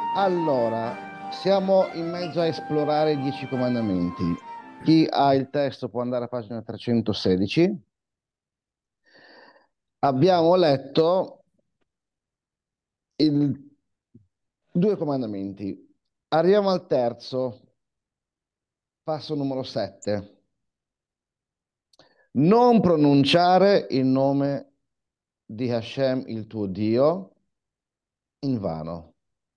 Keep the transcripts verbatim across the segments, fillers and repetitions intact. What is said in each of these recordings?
Allora, siamo in mezzo a esplorare i dieci comandamenti. Chi ha il testo può andare a pagina trecentosedici. Abbiamo letto il- due comandamenti. Arriviamo al terzo, passo numero sette. Non pronunciare il nome di Hashem, il tuo Dio, in vano,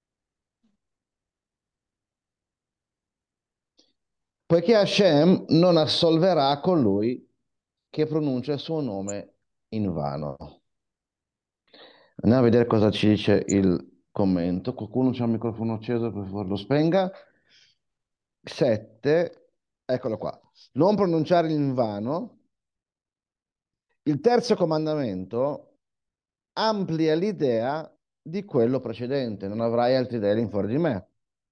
poiché Hashem non assolverà colui che pronuncia il suo nome in vano. Andiamo a vedere cosa ci dice il commento. Qualcuno c'ha il microfono acceso, per favore lo spenga. sette, eccolo qua. Non pronunciare in vano. Il terzo comandamento amplia l'idea di quello precedente. Non avrai altri dei in fuori di me.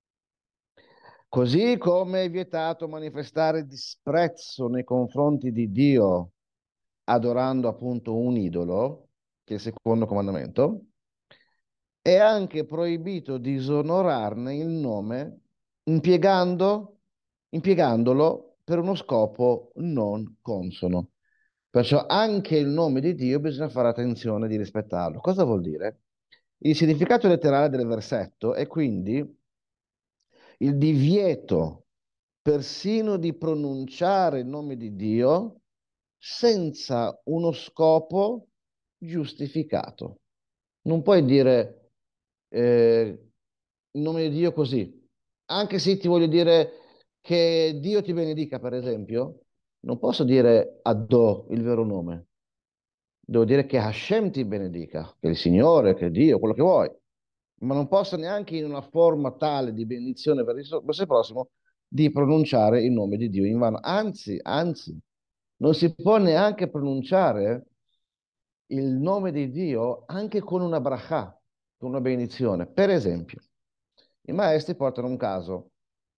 Così come è vietato manifestare disprezzo nei confronti di Dio, adorando appunto un idolo, che è il secondo comandamento, è anche proibito disonorarne il nome impiegando, impiegandolo per uno scopo non consono. Perciò anche il nome di Dio bisogna fare attenzione di rispettarlo. Cosa vuol dire? Il significato letterale del versetto è quindi il divieto persino di pronunciare il nome di Dio senza uno scopo giustificato. Non puoi dire eh, il nome di Dio così, anche se ti voglio dire che Dio ti benedica, per esempio, non posso dire Addo, il vero nome. Devo dire che Hashem ti benedica, che il Signore, che Dio, quello che vuoi, ma non posso neanche in una forma tale di benedizione verso verso il prossimo di pronunciare il nome di Dio in vano. Anzi, anzi, non si può neanche pronunciare il nome di Dio anche con una brachà, con una benedizione. Per esempio, i maestri portano un caso.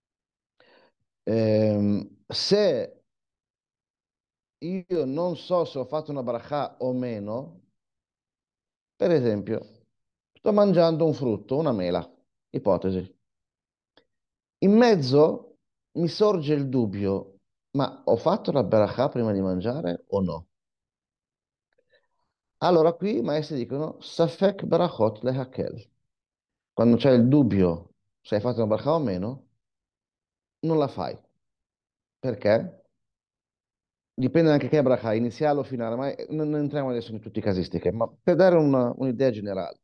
Ehm, se io non so se ho fatto una brachà o meno, per esempio, sto mangiando un frutto, una mela, ipotesi. In mezzo mi sorge il dubbio, ma ho fatto la bracha prima di mangiare o no? Allora qui i maestri dicono, Safek barachot lehakel. Quando c'è il dubbio se hai fatto una bracha o meno, non la fai. Perché? Dipende anche che bracha, iniziale o finale, ma eh, non non entriamo adesso in tutte le casistiche, ma per dare una- un'idea generale.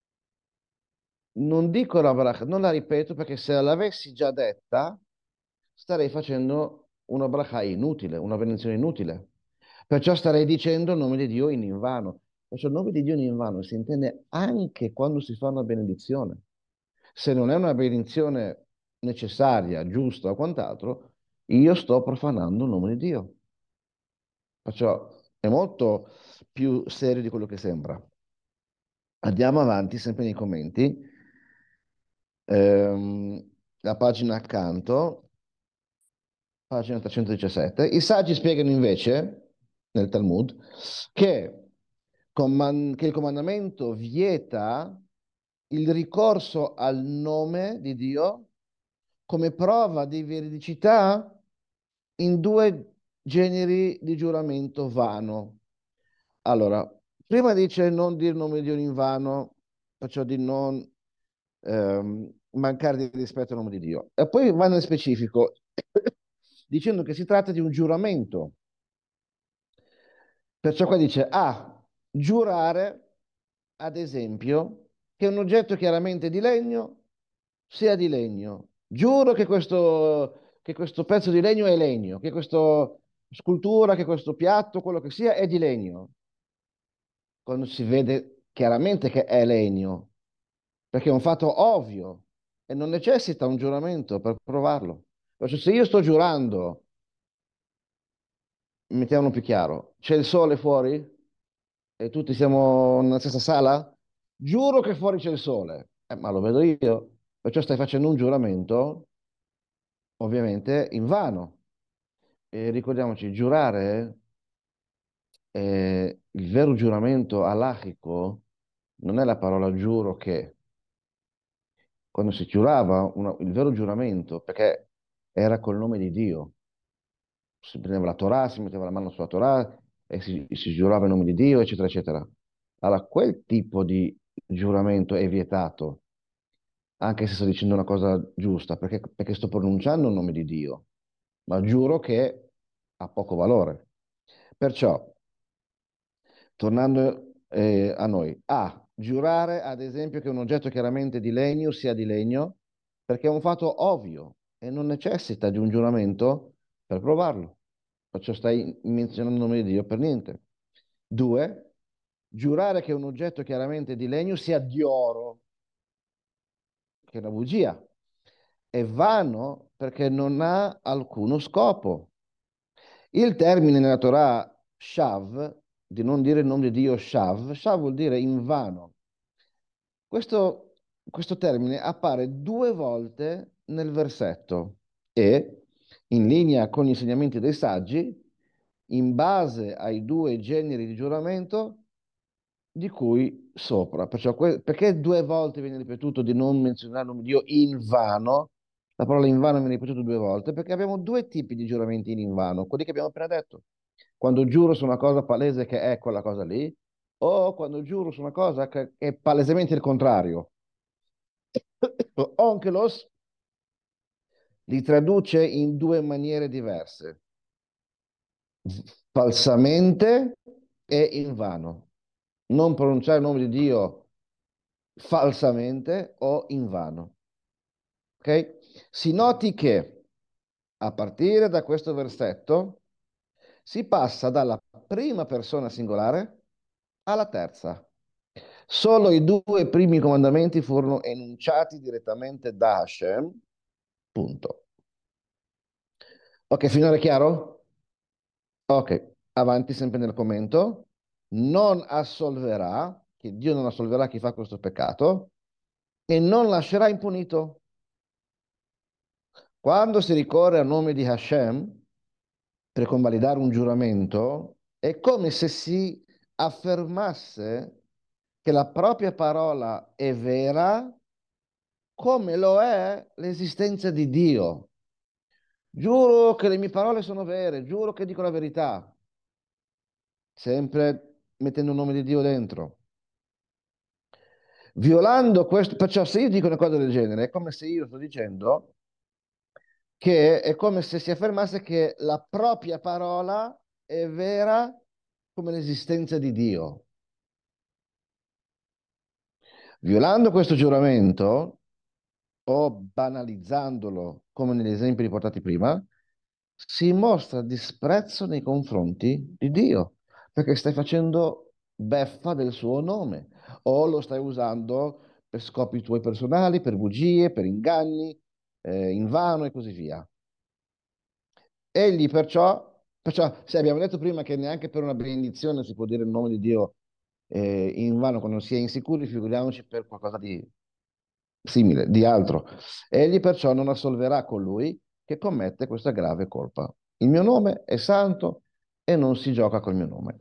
Non dico la bracha, non la ripeto perché se l'avessi già detta, starei facendo una bracha inutile, una benedizione inutile. Perciò starei dicendo il nome di Dio in invano. Perciò il nome di Dio in invano si intende anche quando si fa una benedizione. Se non è una benedizione necessaria, giusta o quant'altro, io sto profanando il nome di Dio. Perciò è molto più serio di quello che sembra. Andiamo avanti, sempre nei commenti. Ehm, la pagina accanto, pagina trecentodiciassette. I saggi spiegano invece, nel Talmud, che, coman- che il comandamento vieta il ricorso al nome di Dio come prova di veridicità in due generi di giuramento vano. Allora, prima dice non dire il nome di Dio in vano, perciò di non ehm, mancare di rispetto al nome di Dio. E poi va nel specifico, dicendo che si tratta di un giuramento. Perciò qua dice, ah, giurare, ad esempio, che un oggetto chiaramente di legno sia di legno. Giuro che questo, che questo pezzo di legno è legno, che questa scultura, che questo piatto, quello che sia, è di legno. Quando si vede chiaramente che è legno, perché è un fatto ovvio e non necessita un giuramento per provarlo. Perciò se io sto giurando, mettiamolo più chiaro, c'è il sole fuori e tutti siamo nella stessa sala, giuro che fuori c'è il sole. Eh, ma lo vedo io, perciò stai facendo un giuramento, ovviamente, in vano. E ricordiamoci, giurare, eh, il vero giuramento alachico non è la parola giuro che, quando si giurava, una- il vero giuramento, perché era col nome di Dio. Si prendeva la Torah, si metteva la mano sulla Torah e si, si giurava in nome di Dio, eccetera, eccetera. Allora, quel tipo di giuramento è vietato, anche se sto dicendo una cosa giusta, perché, perché sto pronunciando il nome di Dio, ma giuro che ha poco valore. Perciò, tornando eh, a noi, A, giurare ad esempio che un oggetto chiaramente di legno sia di legno, perché è un fatto ovvio e non necessita di un giuramento per provarlo. Perciò stai menzionando il nome di Dio per niente. Due, giurare che un oggetto chiaramente di legno sia di oro, che è una bugia. È vano perché non ha alcuno scopo. Il termine nella Torah shav, di non dire il nome di Dio shav, shav vuol dire invano. Questo, questo termine appare due volte nel versetto e, in linea con gli insegnamenti dei saggi, in base ai due generi di giuramento di cui sopra. Perciò, que- perché due volte viene ripetuto di non menzionare il nome di Dio in vano? La parola in vano viene ripetuta due volte perché abbiamo due tipi di giuramenti in vano, quelli che abbiamo appena detto. Quando giuro su una cosa palese che è quella cosa lì, o quando giuro su una cosa che è palesemente il contrario. Onkelos li traduce in due maniere diverse, falsamente e invano. Non pronunciare il nome di Dio falsamente o invano. Ok? Si noti che a partire da questo versetto si passa dalla prima persona singolare alla terza. Solo i due primi comandamenti furono enunciati direttamente da Hashem. Punto. Ok, finora è chiaro? Ok, avanti sempre nel commento. Non assolverà, che Dio non assolverà chi fa questo peccato, e non lascerà impunito. Quando si ricorre al nome di Hashem per convalidare un giuramento, è come se si affermasse che la propria parola è vera, come lo è l'esistenza di Dio. Giuro che le mie parole sono vere, giuro che dico la verità, sempre mettendo il nome di Dio dentro. Violando questo, perciò se io dico una cosa del genere, è come se io sto dicendo che è come se si affermasse che la propria parola è vera come l'esistenza di Dio. Violando questo giuramento o banalizzandolo, come negli esempi riportati prima, si mostra disprezzo nei confronti di Dio, perché stai facendo beffa del suo nome o lo stai usando per scopi tuoi personali, per bugie, per inganni, eh, invano e così via. Egli perciò, perciò, se abbiamo detto prima che neanche per una benedizione si può dire il nome di Dio eh, in vano quando si è insicuri, figuriamoci per qualcosa di simile, di altro. Egli perciò non assolverà colui che commette questa grave colpa. Il mio nome è santo e non si gioca col mio nome.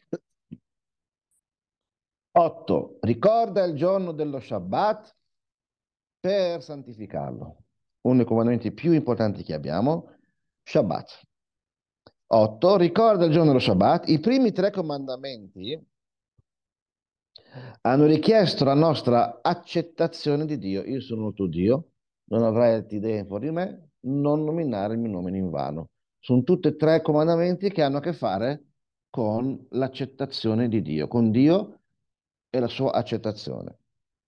otto. Ricorda il giorno dello Shabbat per santificarlo. Uno dei comandamenti più importanti che abbiamo, Shabbat. otto. Ricorda il giorno dello Shabbat. I primi tre comandamenti hanno richiesto la nostra accettazione di Dio. Io sono il tuo Dio, non avrai altre idee fuori di me, non nominare il mio nome in vano. Sono tutti e tre comandamenti che hanno a che fare con l'accettazione di Dio, con Dio e la sua accettazione.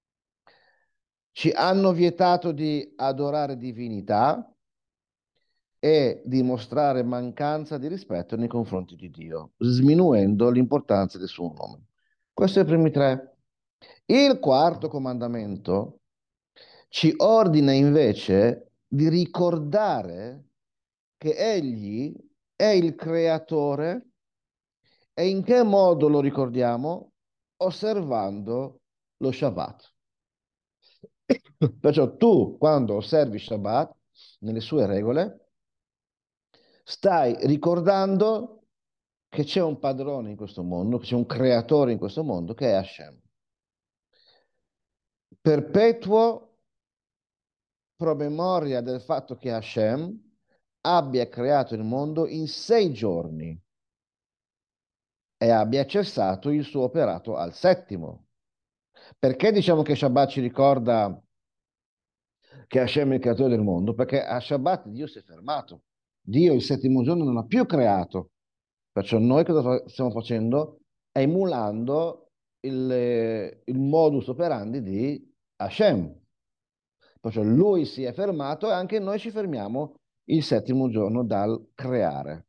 Ci hanno vietato di adorare divinità e di mostrare mancanza di rispetto nei confronti di Dio, sminuendo l'importanza del suo nome. Questi sono i primi tre. Il quarto comandamento ci ordina invece di ricordare che Egli è il creatore e in che modo lo ricordiamo? Osservando lo Shabbat. Perciò tu, quando osservi Shabbat, nelle sue regole, stai ricordando che c'è un padrone in questo mondo, che c'è un creatore in questo mondo, che è Hashem. Perpetuo promemoria del fatto che Hashem abbia creato il mondo in sei giorni e abbia cessato il suo operato al settimo. Perché diciamo che Shabbat ci ricorda che Hashem è il creatore del mondo? Perché a Shabbat Dio si è fermato. Dio il settimo giorno non ha più creato. Perciò noi cosa fa- stiamo facendo? Emulando il, eh, il modus operandi di Hashem. Perciò lui si è fermato e anche noi ci fermiamo il settimo giorno dal creare.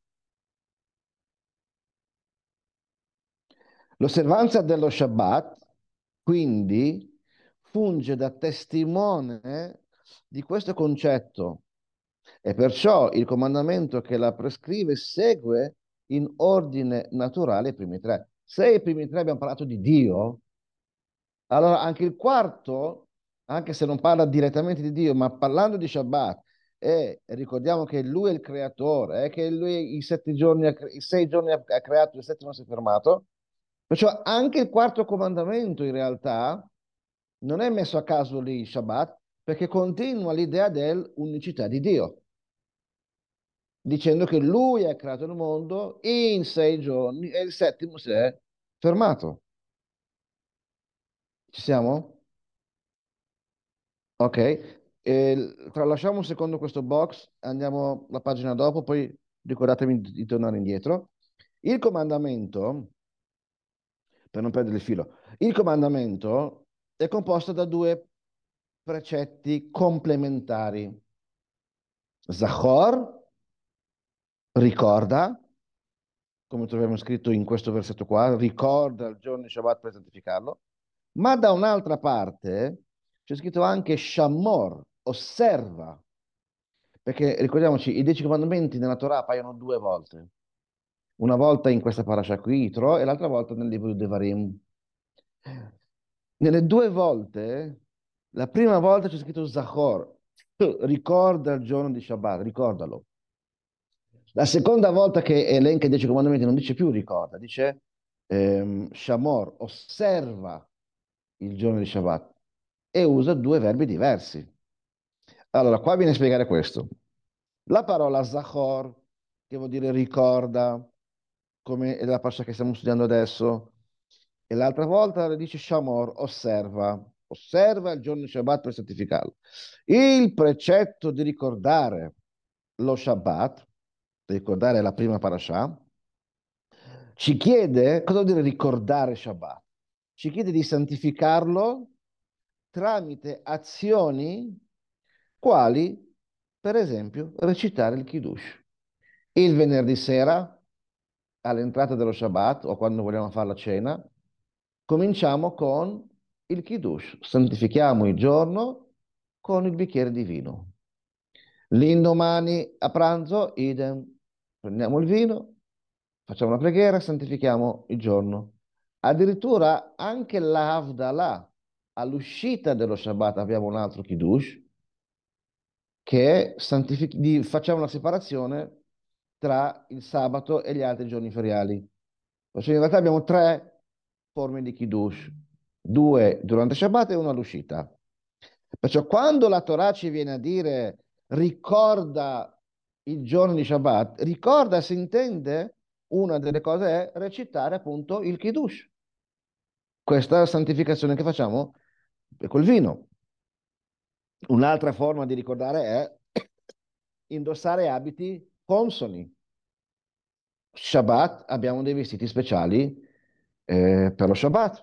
L'osservanza dello Shabbat, quindi, funge da testimone di questo concetto e perciò il comandamento che la prescrive segue in ordine naturale i primi tre. Se i primi tre abbiamo parlato di Dio, allora anche il quarto, anche se non parla direttamente di Dio, ma parlando di Shabbat, e ricordiamo che lui è il creatore, eh, che lui i sette giorni, ha cre- i sei giorni ha ha creato, il settimo si è fermato. Perciò anche il quarto comandamento in realtà non è messo a caso lì Shabbat, perché continua l'idea dell'unicità di Dio, dicendo che lui ha creato il mondo in sei giorni e il settimo si è fermato. Ci siamo? Ok. E, tralasciamo un secondo questo box, andiamo la pagina dopo, poi ricordatevi di, di tornare indietro. Il comandamento, per non perdere il filo, il comandamento è composto da due precetti complementari. Zachor, ricorda, come troviamo scritto in questo versetto qua, ricorda il giorno di Shabbat per santificarlo, ma da un'altra parte c'è scritto anche Shammor, osserva, perché ricordiamoci, i dieci comandamenti nella Torah appaiono due volte, una volta in questa parasha qui, Yitro, e l'altra volta nel libro di Devarim. Nelle due volte, la prima volta c'è scritto Zachor, ricorda il giorno di Shabbat, ricordalo. La seconda volta che elenca i dieci comandamenti non dice più ricorda, dice ehm, Shamor, osserva il giorno di Shabbat e usa due verbi diversi. Allora, qua viene a spiegare questo. La parola Zachor, che vuol dire ricorda, come è la passaggio che stiamo studiando adesso, e l'altra volta dice Shamor, osserva, osserva il giorno di Shabbat per santificarlo. Il precetto di ricordare lo Shabbat, ricordare la prima parasha, ci chiede, cosa vuol dire ricordare Shabbat? Ci chiede di santificarlo tramite azioni quali, per esempio, recitare il Kiddush. Il venerdì sera, all'entrata dello Shabbat, o quando vogliamo fare la cena, cominciamo con il Kiddush. Santifichiamo il giorno con il bicchiere di vino. L'indomani a pranzo, idem, prendiamo il vino, facciamo una preghiera, santifichiamo il giorno. Addirittura anche la Havdalah, all'uscita dello Shabbat abbiamo un altro Kiddush, che santific- di- facciamo una separazione tra il sabato e gli altri giorni feriali. Cioè, in realtà abbiamo tre forme di Kiddush, due durante Shabbat e una all'uscita. Perciò quando la Torah ci viene a dire ricorda il giorno di Shabbat, ricorda si intende, una delle cose è recitare appunto il Kiddush. Questa è la santificazione che facciamo col vino. Un'altra forma di ricordare è indossare abiti consoni. Shabbat abbiamo dei vestiti speciali eh, per lo Shabbat.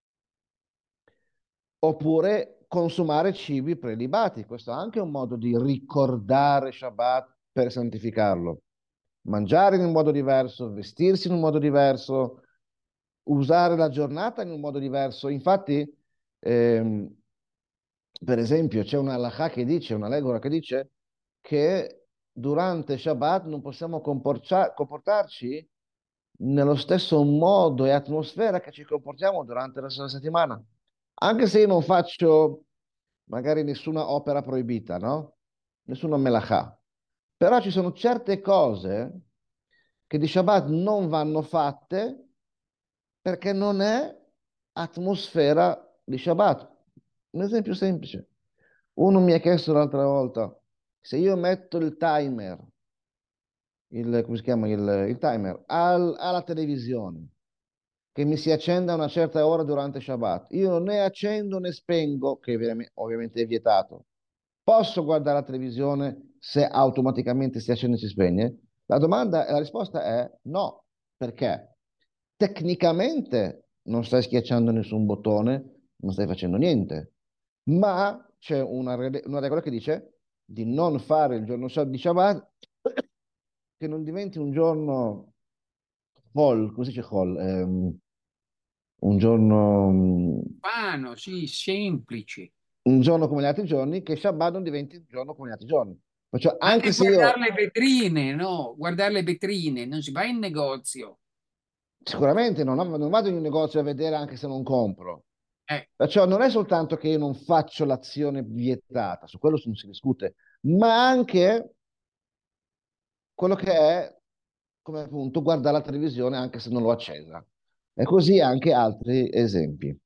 Oppure consumare cibi prelibati. Questo è anche un modo di ricordare Shabbat per santificarlo. Mangiare in un modo diverso, vestirsi in un modo diverso, usare la giornata in un modo diverso. Infatti, ehm, per esempio, c'è una halakha che dice, una regola che dice che durante Shabbat non possiamo comporcia- comportarci nello stesso modo e atmosfera che ci comportiamo durante la settimana. Anche se io non faccio magari nessuna opera proibita, no? Nessuna melachà. Però ci sono certe cose che di Shabbat non vanno fatte perché non è atmosfera di Shabbat. Un esempio semplice. Uno mi ha chiesto l'altra volta, se io metto il timer, il, come si chiama, il, il timer al- alla televisione, che mi si accenda a una certa ora durante Shabbat, io né accendo né spengo, che veramente- ovviamente è vietato. Posso guardare la televisione se automaticamente si accende e si spegne? La domanda, la risposta è no. Perché? Tecnicamente non stai schiacciando nessun bottone, non stai facendo niente, ma c'è una, re- una regola che dice di non fare il giorno Shab- di Shabbat che non diventi un giorno Hol, come si dice Hol? Ehm, un giorno, mm, Vano, sì, semplice. un giorno come gli altri giorni, che Shabbat non diventi un giorno come gli altri giorni. Perciò anche Anche se guardare io le vetrine, no? Guardare le vetrine, non si va in negozio. sicuramente non, non vado in un negozio a vedere anche se non compro. Eh, Perciò non è soltanto che io non faccio l'azione vietata, su quello non si discute, ma anche quello che è, come appunto, guardare la televisione anche se non l'ho accesa. E così anche altri esempi.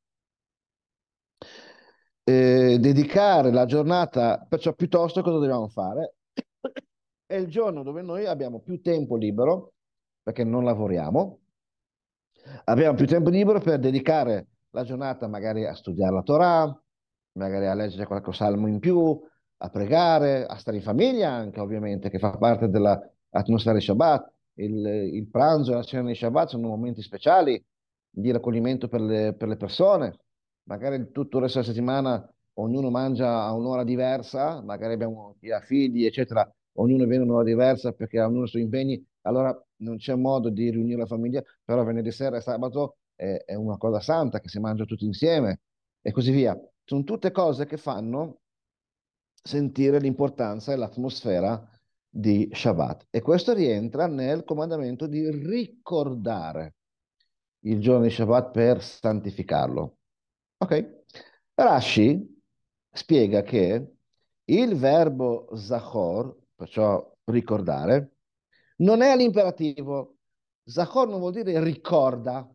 Eh, dedicare la giornata, perciò piuttosto cosa dobbiamo fare? È il giorno dove noi abbiamo più tempo libero, perché non lavoriamo, abbiamo più tempo libero per dedicare la giornata magari a studiare la Torah, magari a leggere qualche salmo in più, a pregare, a stare in famiglia anche, ovviamente, che fa parte dell'atmosfera di Shabbat. Il, il pranzo e la cena di Shabbat sono momenti speciali di raccoglimento per le, per le persone. Magari tutto il resto della settimana ognuno mangia a un'ora diversa, magari abbiamo chi ha figli, eccetera, ognuno viene a un'ora diversa perché ognuno ha i suoi impegni, allora non c'è modo di riunire la famiglia, però venerdì sera e sabato è, è una cosa santa che si mangia tutti insieme e così via. Sono tutte cose che fanno sentire l'importanza e l'atmosfera di Shabbat. E questo rientra nel comandamento di ricordare il giorno di Shabbat per santificarlo. Ok? Rashi spiega che il verbo zachor, perciò ricordare, non è l'imperativo. Zachor non vuol dire ricorda,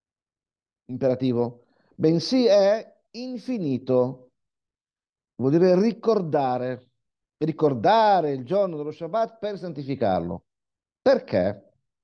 imperativo, bensì è infinito, vuol dire ricordare, ricordare il giorno dello Shabbat per santificarlo. Perché?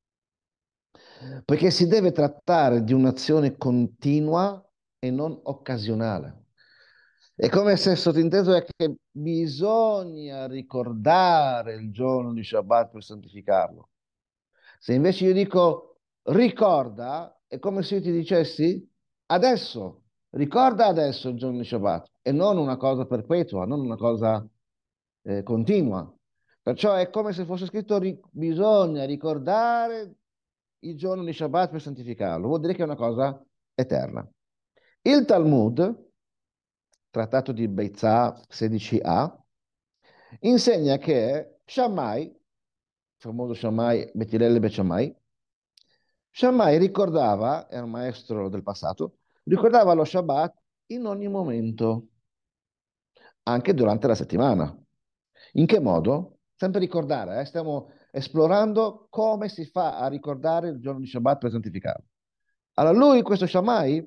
Perché si deve trattare di un'azione continua e non occasionale. È come se sottinteso è che bisogna ricordare il giorno di Shabbat per santificarlo. Se invece io dico ricorda, è come se io ti dicessi adesso, ricorda adesso il giorno di Shabbat e non una cosa perpetua, non una cosa eh, continua. Perciò è come se fosse scritto ri- bisogna ricordare il giorno di Shabbat per santificarlo. Vuol dire che è una cosa eterna. Il Talmud, trattato di Beitzah sedici a, insegna che Shammai, il famoso Shammai, Betilele Be Shammai, Shammai ricordava, era un maestro del passato, ricordava lo Shabbat in ogni momento, anche durante la settimana. In che modo? Sempre ricordare, eh? Stiamo esplorando come si fa a ricordare il giorno di Shabbat per santificarlo. Allora lui, questo Shammai,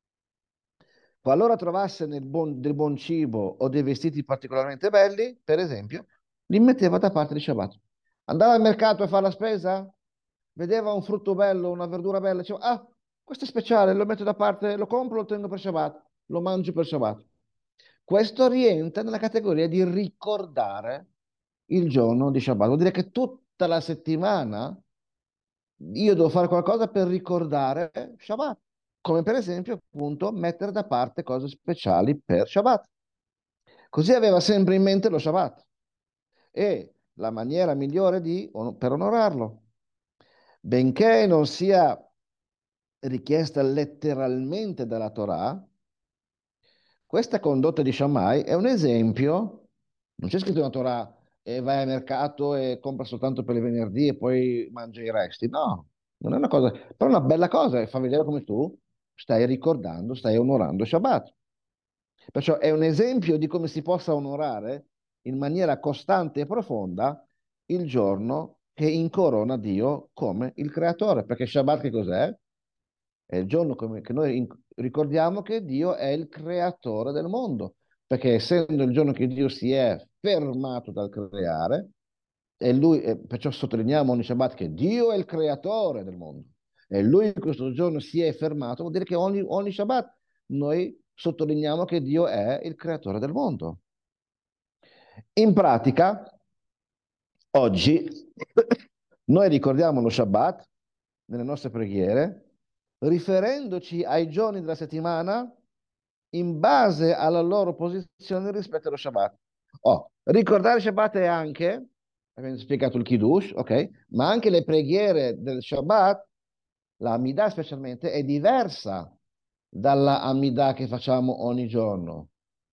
qualora trovasse nel buon- del buon cibo o dei vestiti particolarmente belli, per esempio, li metteva da parte di Shabbat. Andava al mercato a fare la spesa, vedeva un frutto bello, una verdura bella, diceva, ah, questo è speciale, lo metto da parte, lo compro, lo tengo per Shabbat, lo mangio per Shabbat. Questo rientra nella categoria di ricordare il giorno di Shabbat. Vuol dire che tutta la settimana io devo fare qualcosa per ricordare Shabbat, come per esempio appunto mettere da parte cose speciali per Shabbat. Così aveva sempre in mente lo Shabbat e la maniera migliore di, per onorarlo, benché non sia richiesta letteralmente dalla Torah, questa condotta di Shammai è un esempio, non c'è scritto nella Torah e vai al mercato e compra soltanto per il venerdì e poi mangia i resti. No, non è una cosa, però è una bella cosa e fa vedere come tu stai ricordando, stai onorando Shabbat. Perciò è un esempio di come si possa onorare in maniera costante e profonda il giorno che incorona Dio come il creatore. Perché Shabbat che cos'è? È il giorno come- che noi in- ricordiamo che Dio è il creatore del mondo. perché essendo il giorno che Dio si è fermato dal creare, e lui, e perciò sottolineiamo ogni Shabbat che Dio è il creatore del mondo, e lui in questo giorno si è fermato, vuol dire che ogni, ogni Shabbat noi sottolineiamo che Dio è il creatore del mondo. In pratica, oggi noi ricordiamo lo Shabbat nelle nostre preghiere, riferendoci ai giorni della settimana in base alla loro posizione rispetto allo Shabbat. Oh, ricordare Shabbat è anche, abbiamo spiegato il Kiddush, ok? Ma anche le preghiere del Shabbat, la Amidah specialmente, è diversa dalla Amidah che facciamo ogni giorno.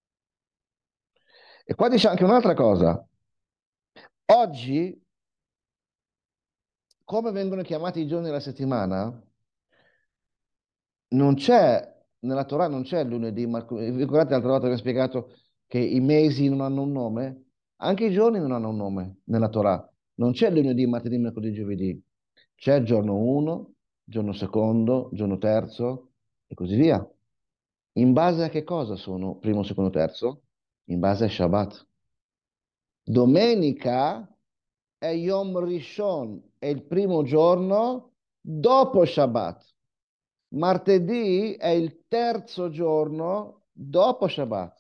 E qua dice anche un'altra cosa. Oggi, come vengono chiamati i giorni della settimana, non c'è, nella Torah non c'è il lunedì, ma vi ricordate l'altra volta abbiamo spiegato che i mesi non hanno un nome? Anche i giorni non hanno un nome nella Torah. Non c'è lunedì, martedì, mercoledì, giovedì. C'è giorno uno, giorno secondo, giorno terzo e così via. In base a che cosa sono primo, secondo, terzo? In base a Shabbat. Domenica è Yom Rishon, è il primo giorno dopo Shabbat. Martedì è il terzo giorno dopo Shabbat.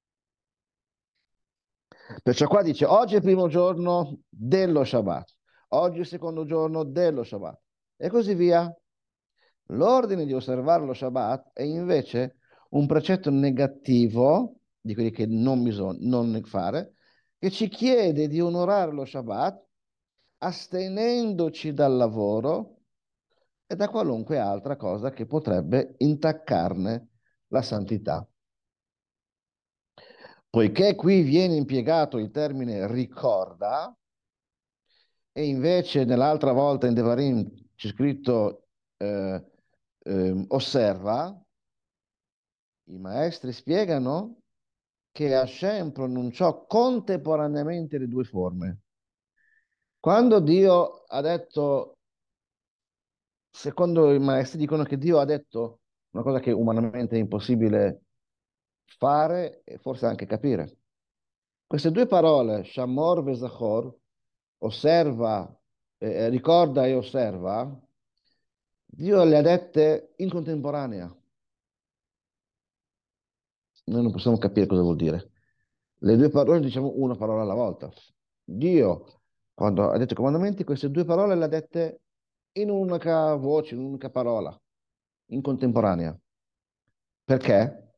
Perciò qua dice oggi è il primo giorno dello Shabbat, oggi è il secondo giorno dello Shabbat e così via. L'ordine di osservare lo Shabbat è invece un precetto negativo, di quelli che non bisogna non fare, che ci chiede di onorare lo Shabbat astenendoci dal lavoro e da qualunque altra cosa che potrebbe intaccarne la santità. Poiché qui viene impiegato il termine ricorda, e invece nell'altra volta in Devarim c'è scritto eh, eh, osserva, i maestri spiegano che Hashem pronunciò contemporaneamente le due forme. Quando Dio ha detto, secondo i maestri dicono che Dio ha detto una cosa che umanamente è impossibile fare e forse anche capire. Queste due parole, Shamor e Zachor, osserva, eh, ricorda e osserva, Dio le ha dette in contemporanea. Noi non possiamo capire cosa vuol dire. Le due parole diciamo una parola alla volta. Dio, quando ha detto i comandamenti, queste due parole le ha dette in un'unica voce, in un'unica parola, in contemporanea. Perché?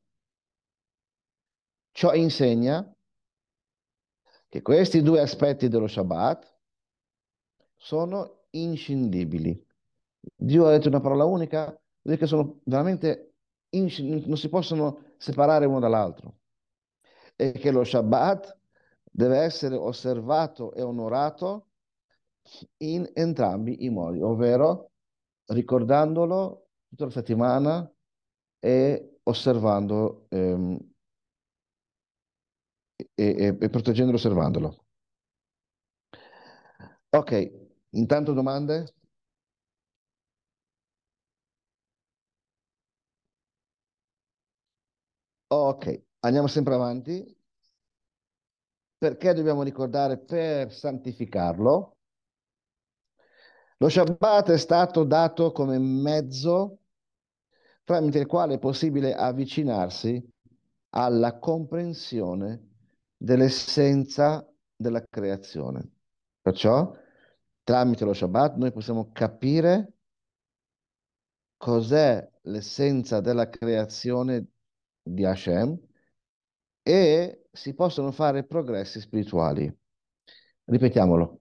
Ciò insegna che questi due aspetti dello Shabbat sono inscindibili. Dio ha detto una parola unica, perché sono veramente insci- non si possono separare uno dall'altro. E che lo Shabbat deve essere osservato e onorato in entrambi i modi, ovvero ricordandolo tutta la settimana e osservando ehm, e, e- e proteggendolo osservandolo. Ok, intanto domande? Ok, andiamo sempre avanti. Perché dobbiamo ricordare per santificarlo? Lo Shabbat è stato dato come mezzo tramite il quale è possibile avvicinarsi alla comprensione dell'essenza della creazione. Perciò, tramite lo Shabbat, noi possiamo capire cos'è l'essenza della creazione di Hashem e si possono fare progressi spirituali. Ripetiamolo,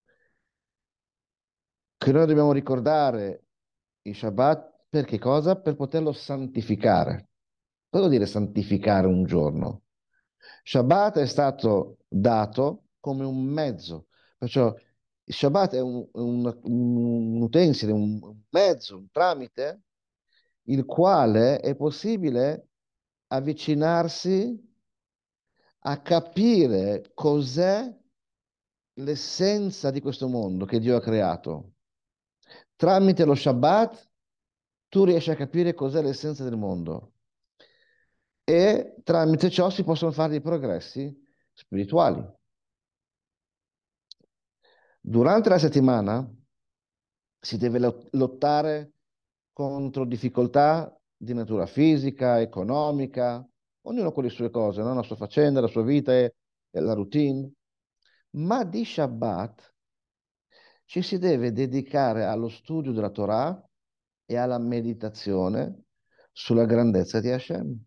che noi dobbiamo ricordare il Shabbat per che cosa? Per poterlo santificare. Cosa vuol dire santificare un giorno? Shabbat è stato dato come un mezzo, perciò il Shabbat è un, un, un utensile, un un mezzo, un tramite, il quale è possibile avvicinarsi a capire cos'è l'essenza di questo mondo che Dio ha creato. Tramite lo Shabbat tu riesci a capire cos'è l'essenza del mondo. e tramite ciò si possono fare dei progressi spirituali. Durante la settimana si deve lot- lottare contro difficoltà di natura fisica, economica, ognuno con le sue cose, no? La sua faccenda, la sua vita e, e la routine, ma di Shabbat ci si deve dedicare allo studio della Torah e alla meditazione sulla grandezza di Hashem.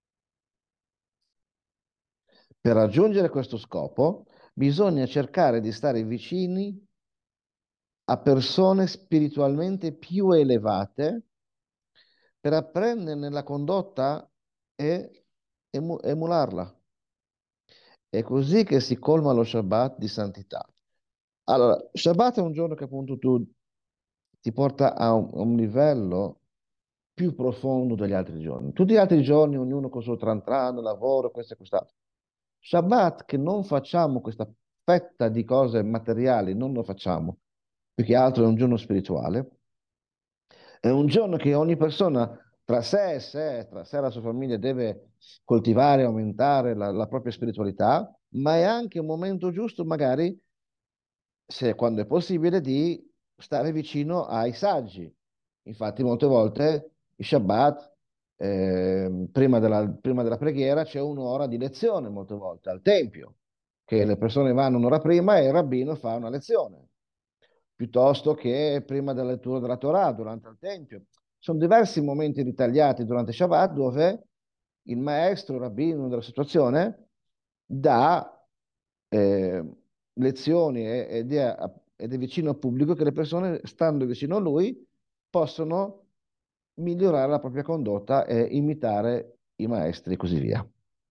Per raggiungere questo scopo bisogna cercare di stare vicini a persone spiritualmente più elevate per apprenderne la condotta e emu- emularla. È così che si colma lo Shabbat di santità. Allora, Shabbat è un giorno che appunto tu ti porta a un, a un livello più profondo degli altri giorni. Tutti gli altri giorni, ognuno con il suo tran tran, lavoro, questo e quest'altro. Shabbat, che non facciamo questa fetta di cose materiali, non lo facciamo, più che altro è un giorno spirituale, è un giorno che ogni persona tra sé e sé, tra sé e la sua famiglia deve coltivare, aumentare la, la propria spiritualità, ma è anche un momento giusto, magari, se quando è possibile, di stare vicino ai saggi. Infatti, molte volte il Shabbat, ehm, prima della, prima della preghiera, c'è un'ora di lezione, molte volte al Tempio, che le persone vanno un'ora prima e il rabbino fa una lezione, piuttosto che prima della lettura della Torah, durante il Tempio. Sono diversi momenti ritagliati durante Shabbat dove il maestro, il rabbino della situazione, dà eh, lezioni e- ed è, ed è vicino al pubblico, che le persone, stando vicino a lui, possono migliorare la propria condotta e imitare i maestri e così via.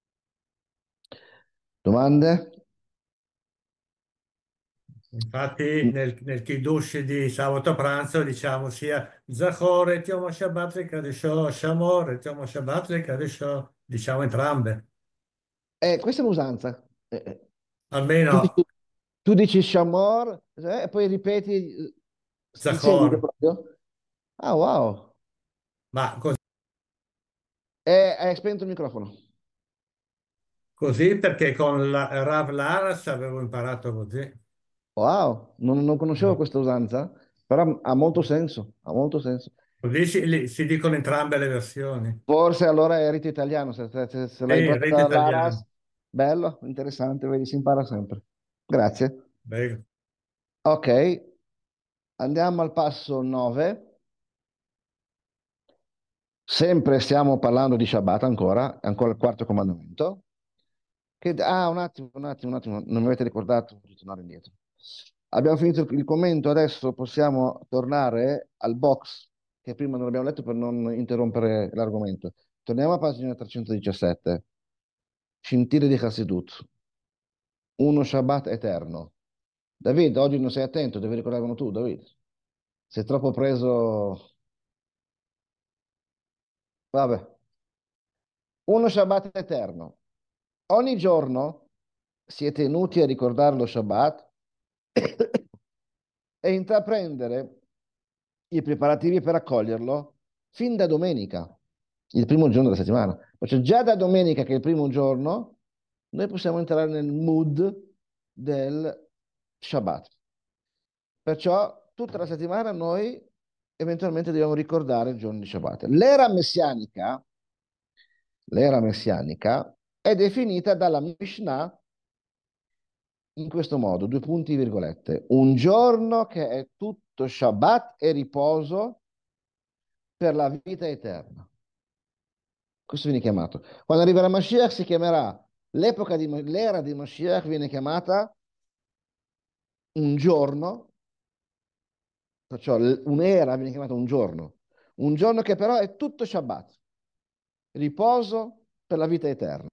Domande? Infatti nel, nel Kiddush di sabato pranzo diciamo sia Zachor et Yom Shabbat Lekadesho, Shamor et Yom Shabbat Lekadesho, diciamo entrambe. Eh, questa è un'usanza. Eh, eh, tu, dici, Almeno tu dici Shamor eh, e poi ripeti, eh, di seguito Zachor, proprio. Ah, wow. ma cos- E hai spento il microfono. così perché con la Rav Laras avevo imparato così. Wow, non, non conoscevo No. questa usanza, però ha molto senso, ha molto senso. Così si, li- si dicono entrambe le versioni. Forse allora è rito italiano, se, se- se l'hai Sì, imparata rete da italiana. Laras, bello, interessante, vedi, si impara sempre. Grazie. Prego. Ok, andiamo al passo nove. Sempre stiamo parlando di Shabbat ancora, è ancora il quarto comandamento. Che- ah, un attimo, un attimo, un attimo, non mi avete ricordato di tornare indietro. Abbiamo finito il il commento, adesso possiamo tornare al box che prima non abbiamo letto per non interrompere l'argomento. Torniamo a pagina trecentodiciassette. Scintille di Chassidut, uno Shabbat eterno. David, oggi non sei attento, devi ricordarlo tu, David. Sei troppo preso. Vabbè. Uno Shabbat eterno. Ogni giorno si è tenuti a ricordare lo Shabbat e intraprendere i preparativi per accoglierlo fin da domenica, il primo giorno della settimana. Cioè già da domenica, che è il primo giorno, noi possiamo entrare nel mood del Shabbat. Perciò tutta la settimana noi eventualmente dobbiamo ricordare il giorno di Shabbat. L'era messianica, l'era messianica è definita dalla Mishnah in questo modo, due punti virgolette, un giorno che è tutto Shabbat e riposo per la vita eterna. Questo viene chiamato. Quando arriverà Mashiach si chiamerà, l'epoca di, l'era di Mashiach viene chiamata un giorno, perciò l- un'era viene chiamata un giorno, un giorno che però è tutto Shabbat, riposo per la vita eterna.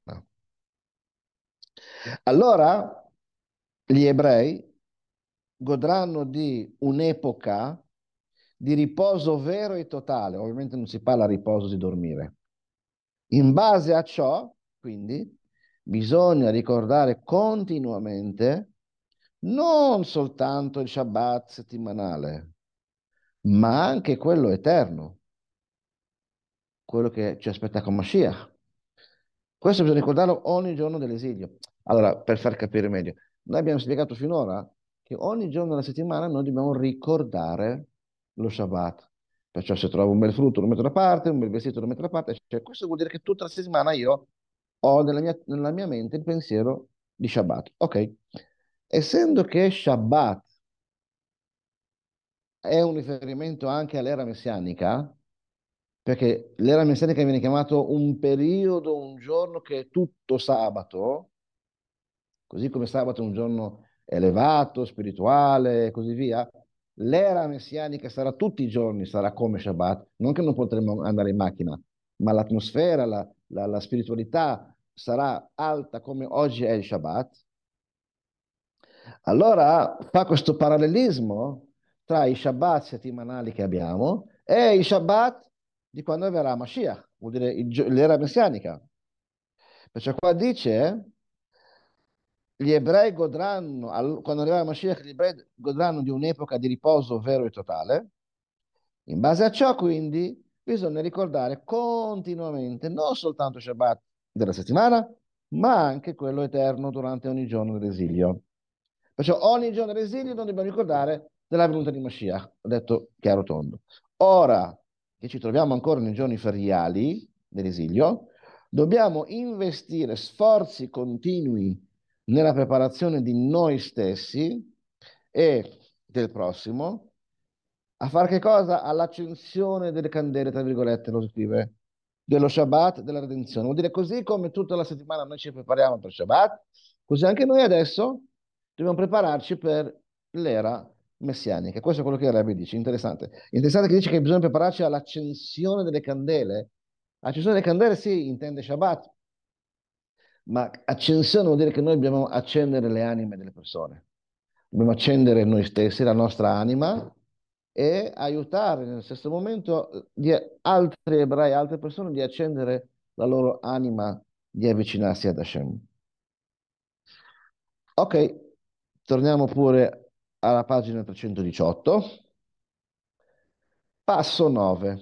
Allora gli ebrei godranno di un'epoca di riposo vero e totale. Ovviamente non si parla di riposo di dormire. In base a ciò, quindi, bisogna ricordare continuamente non soltanto il Shabbat settimanale, ma anche quello eterno, quello che ci aspetta con Mashiach. Questo bisogna ricordarlo ogni giorno dell'esilio. Allora, per far capire meglio, noi abbiamo spiegato finora che ogni giorno della settimana noi dobbiamo ricordare lo Shabbat. Perciò se trovo un bel frutto lo metto da parte, un bel vestito lo metto da parte. Cioè, questo vuol dire che tutta la settimana io ho nella mia, nella mia mente il pensiero di Shabbat. Ok. Essendo che Shabbat è un riferimento anche all'era messianica, perché l'era messianica viene chiamato un periodo, un giorno che è tutto sabato, così come sabato è un giorno elevato, spirituale e così via. L'era messianica sarà tutti i giorni, sarà come Shabbat, non che non potremo andare in macchina, ma l'atmosfera, la, la, la spiritualità sarà alta come oggi è il Shabbat. Allora fa questo parallelismo tra i Shabbat settimanali che abbiamo e i Shabbat di quando verrà Mashiach, vuol dire il gio- l'era messianica. Perciò qua dice, gli ebrei godranno, al- quando arriverà Mashiach, gli ebrei godranno di un'epoca di riposo vero e totale. In base a ciò, quindi, bisogna ricordare continuamente, non soltanto Shabbat della settimana, ma anche quello eterno durante ogni giorno dell'esilio. Perciò ogni giorno dell'esilio noi dobbiamo ricordare della venuta di Mashiach, ho detto chiaro tondo. Ora che ci troviamo ancora nei giorni feriali dell'esilio, dobbiamo investire sforzi continui nella preparazione di noi stessi e del prossimo, a fare che cosa? All'accensione delle candele, tra virgolette, lo scrive, dello Shabbat, della redenzione. Vuol dire così come tutta la settimana noi ci prepariamo per Shabbat, così anche noi adesso dobbiamo prepararci per l'era messianica. Questo è quello che il Rebbe dice, interessante. Interessante che dice che bisogna prepararci all'accensione delle candele. Accensione delle candele si intende Shabbat, ma accensione vuol dire che noi dobbiamo accendere le anime delle persone. Dobbiamo accendere noi stessi, la nostra anima, e aiutare nello stesso momento eh, di altri ebrei, altre persone, di accendere la loro anima, di avvicinarsi ad Hashem. Ok, torniamo pure alla pagina trecentodiciotto. Passo nove.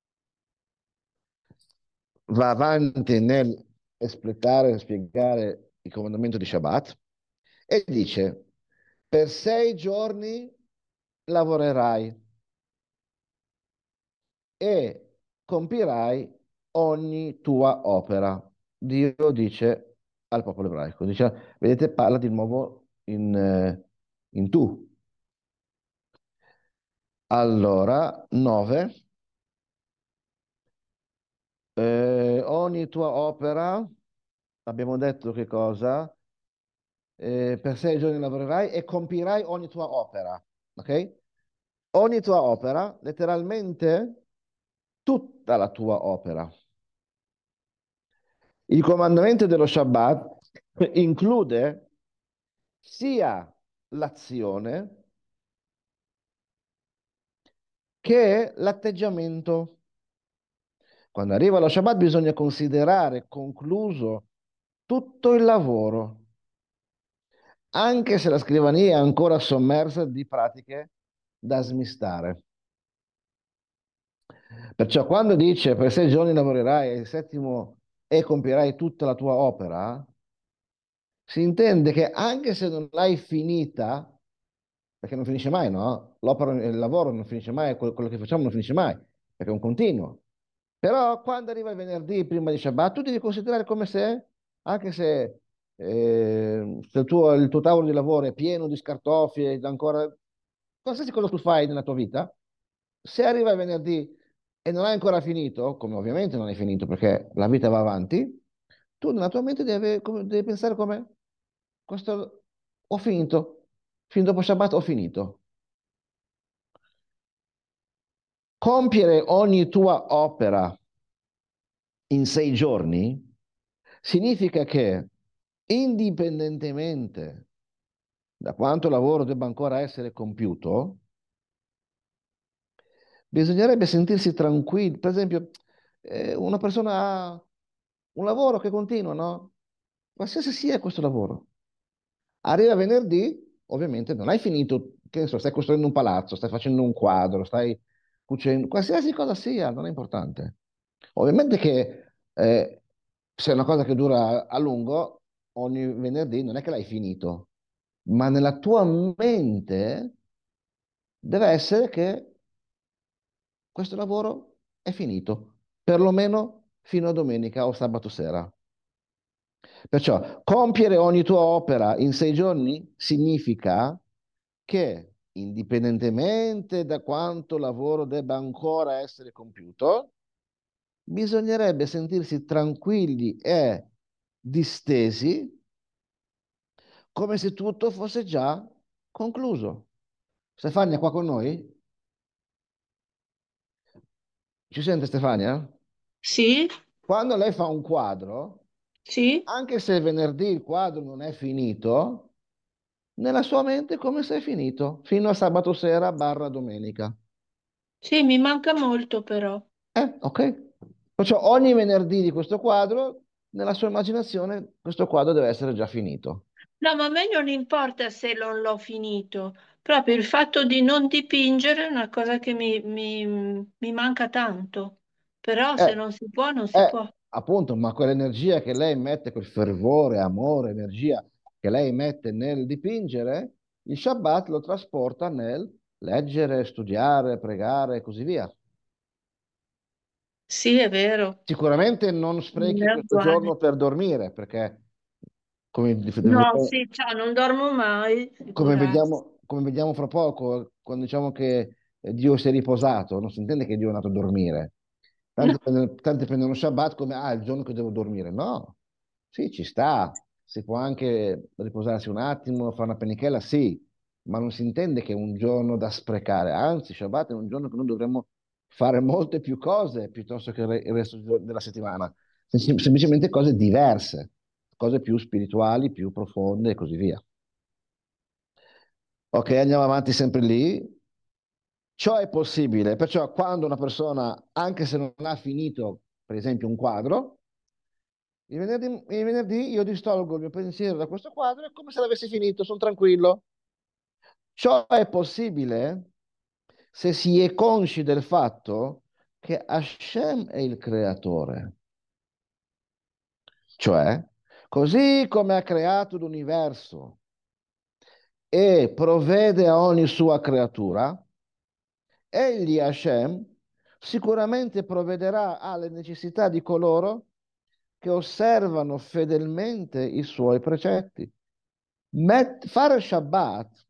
Va avanti nel espletare, spiegare il comandamento di Shabbat e dice, per sei giorni lavorerai e compirai ogni tua opera. Dio dice al popolo ebraico, dice, vedete, parla di nuovo in, eh, in tu. Allora, nove, eh, ogni tua opera, abbiamo detto che cosa? Eh, per sei giorni lavorerai e compirai ogni tua opera, ok? Ogni tua opera, letteralmente tutta la tua opera. Il comandamento dello Shabbat include sia l'azione che l'atteggiamento. Quando arriva lo Shabbat bisogna considerare concluso tutto il lavoro, anche se la scrivania è ancora sommersa di pratiche da smistare. Perciò quando dice per sei giorni lavorerai e il settimo e compirai tutta la tua opera, si intende che anche se non l'hai finita, perché non finisce mai, no? L'opera, il lavoro non finisce mai, quello, quello che facciamo non finisce mai, perché è un continuo. Però quando arriva il venerdì prima di Shabbat, tu devi considerare come se, anche se, eh, se il tuo, il tuo tavolo di lavoro è pieno di scartoffie, ed ancora, qualsiasi cosa tu fai nella tua vita, se arriva il venerdì e non hai ancora finito, come ovviamente non hai finito perché la vita va avanti, tu nella tua mente devi, come- devi pensare come questo ho finito, fin dopo Shabbat ho finito. Compiere ogni tua opera in sei giorni significa che indipendentemente da quanto lavoro debba ancora essere compiuto, bisognerebbe sentirsi tranquilli. Per esempio, eh, una persona ha un lavoro che continua, no? Qualsiasi sia questo lavoro. Arriva venerdì, ovviamente non hai finito, che ne so, stai costruendo un palazzo, stai facendo un quadro, stai cucendo, qualsiasi cosa sia, non è importante. Ovviamente che eh, se è una cosa che dura a lungo, ogni venerdì non è che l'hai finito, ma nella tua mente deve essere che questo lavoro è finito, perlomeno fino a domenica o sabato sera. Perciò compiere ogni tua opera in sei giorni significa che, indipendentemente da quanto lavoro debba ancora essere compiuto, bisognerebbe sentirsi tranquilli e distesi, come se tutto fosse già concluso. Stefania è qua con noi? Ci sente Stefania? Sì, Quando lei fa un quadro, sì, anche se venerdì il quadro non è finito, nella sua mente è come se è finito, fino a sabato sera barra domenica. sì, mi manca molto però. Eh, ok. Perciò ogni venerdì di questo quadro, nella sua immaginazione, questo quadro deve essere già finito. No, ma a me non importa se non l'ho finito, proprio il fatto di non dipingere è una cosa che mi, mi- mi manca tanto. Però se Eh, non si può, non si eh, può. appunto, ma quell'energia che lei mette, quel fervore, amore, energia che lei mette nel dipingere, il Shabbat lo trasporta nel leggere, studiare, pregare e così via. Sì, è vero, Sicuramente non non sprechi hai questo ragione. giorno per dormire, perché come, No, sì, ciao, non dormo mai, come figurarsi. vediamo, come vediamo fra poco, quando diciamo che eh, Dio si è riposato, non si intende che Dio è andato a dormire. No, Tanti prendono, tanti prendono Shabbat come, ah, il giorno che devo dormire. No, sì, ci sta. Si può anche riposarsi un attimo, fare una pennichella, sì, ma non si intende che è un giorno da sprecare. Anzi, Shabbat è un giorno che noi dovremmo fare molte più cose piuttosto che il re- il resto della settimana. Sem- semplicemente cose diverse, cose più spirituali, più profonde e così via. Ok, andiamo avanti sempre lì. Ciò è possibile, perciò quando una persona, anche se non ha finito, per esempio, un quadro, il venerdì, il venerdì io distolgo il mio pensiero da questo quadro, è come se l'avessi finito, sono tranquillo. Ciò è possibile se si è consci del fatto che Hashem è il creatore, cioè, così come ha creato l'universo e provvede a ogni sua creatura, egli, Hashem, sicuramente provvederà alle necessità di coloro che osservano fedelmente i suoi precetti. Met- fare Shabbat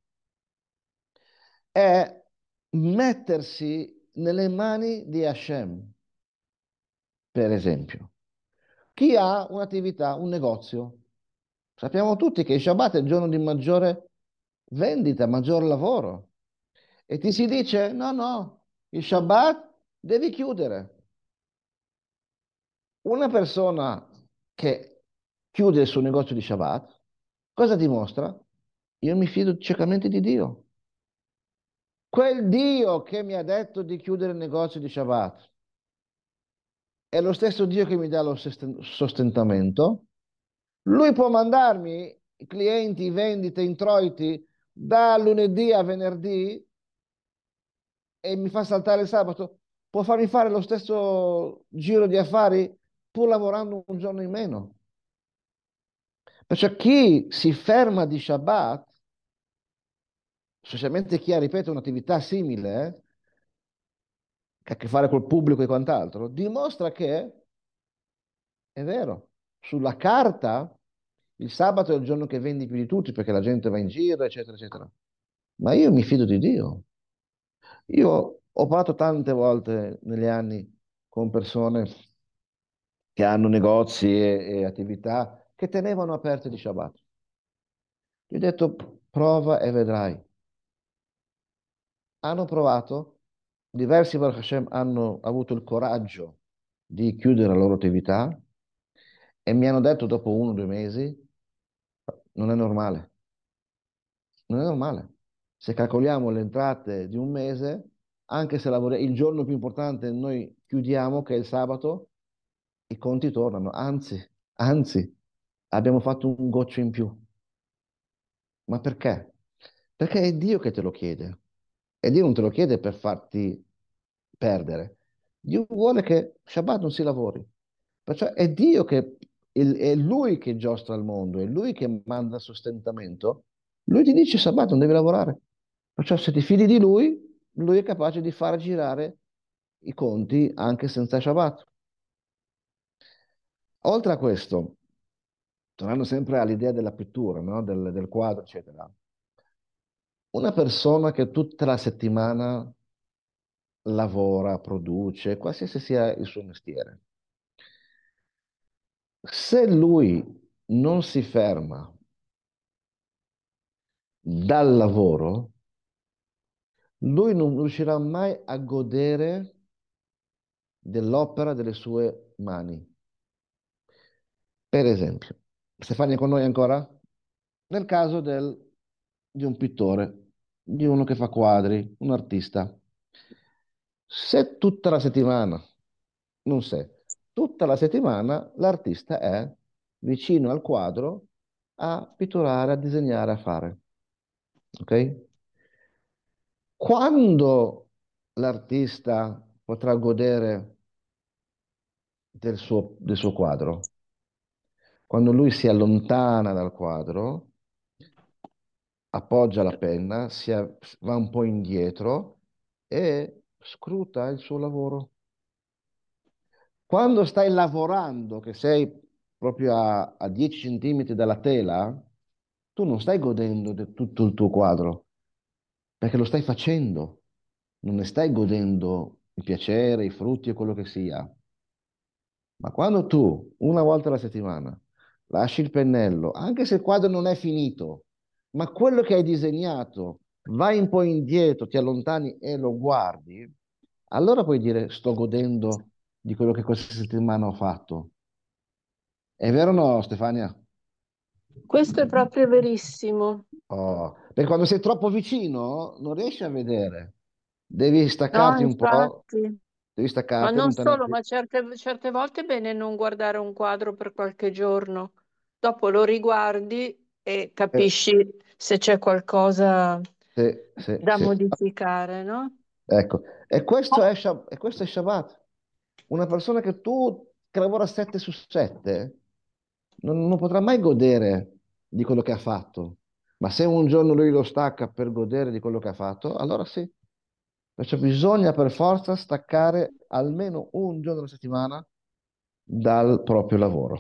è mettersi nelle mani di Hashem, per esempio. Chi ha un'attività, un negozio, sappiamo tutti che il Shabbat è il giorno di maggiore vendita, maggior lavoro. E ti si dice, no, no, il Shabbat devi chiudere. Una persona che chiude il suo negozio di Shabbat, cosa dimostra? Io mi fido ciecamente di Dio. Quel Dio che mi ha detto di chiudere il negozio di Shabbat è lo stesso Dio che mi dà lo sosten- sostentamento. Lui può mandarmi i clienti, vendite, introiti da lunedì a venerdì e mi fa saltare il sabato. Può farmi fare lo stesso giro di affari pur lavorando un giorno in meno. Perciò chi si ferma di Shabbat, specialmente chi ha, ripeto, un'attività simile, eh, che ha a che fare col pubblico e quant'altro, dimostra che è vero, sulla carta il sabato è il giorno che vendi più di tutti perché la gente va in giro, eccetera, eccetera. Ma io mi fido di Dio. Io ho parlato tante volte negli anni con persone che hanno negozi e, e attività che tenevano aperte di Shabbat. Gli ho detto prova e vedrai. Hanno provato, diversi Baruch Hashem hanno avuto il coraggio di chiudere la loro attività e mi hanno detto dopo uno o due mesi, non è normale, non è normale. Se calcoliamo le entrate di un mese, anche se lavori- il giorno più importante noi chiudiamo, che è il sabato, i conti tornano. Anzi, anzi, abbiamo fatto un goccio in più. Ma perché? Perché è Dio che te lo chiede. E Dio non te lo chiede per farti perdere. Dio vuole che Shabbat non si lavori. Perciò è Dio che il- è lui che giostra il mondo, è lui che manda sostentamento, lui ti dice Sabbato non devi lavorare. Perciò se ti fidi di lui, lui è capace di far girare i conti anche senza Shabbat. Oltre a questo, tornando sempre all'idea della pittura, no? Del, del quadro, eccetera, una persona che tutta la settimana lavora, produce, qualsiasi sia il suo mestiere, se lui non si ferma dal lavoro, lui non riuscirà mai a godere dell'opera delle sue mani. Per esempio, Stefania è con noi ancora? Nel caso del- di un pittore, di uno che fa quadri, un artista, se tutta la settimana, non se, tutta la settimana l'artista è vicino al quadro a pitturare, a disegnare, a fare, ok? Quando l'artista potrà godere del suo, del suo quadro? Quando lui si allontana dal quadro, appoggia la penna, si a- va un po' indietro e scruta il suo lavoro. Quando stai lavorando, che sei proprio a, a dieci centimetri dalla tela, tu non stai godendo di tutto il tuo quadro, perché lo stai facendo, non ne stai godendo il piacere, i frutti e quello che sia. Ma quando tu, una volta alla settimana, lasci il pennello, anche se il quadro non è finito, ma quello che hai disegnato, vai un po' indietro, ti allontani e lo guardi, allora puoi dire sto godendo di quello che questa settimana ho fatto. È vero o no, Stefania? Questo è proprio verissimo. Oh, perché quando sei troppo vicino non riesci a vedere. Devi No, staccarti un po', infatti. devi Ma staccarti, non solo, allontanarti. ma certe, certe volte è bene non guardare un quadro per qualche giorno. Dopo lo riguardi e Eh, capisci se c'è qualcosa sì, sì, da sì. modificare, no? Ecco, e questo è, Shab- e questo è Shabbat. Una persona che tu che lavora sette su sette non, non potrà mai godere di quello che ha fatto. Ma se un giorno lui lo stacca per godere di quello che ha fatto, allora sì. Perciò bisogna per forza staccare almeno un giorno alla settimana dal proprio lavoro.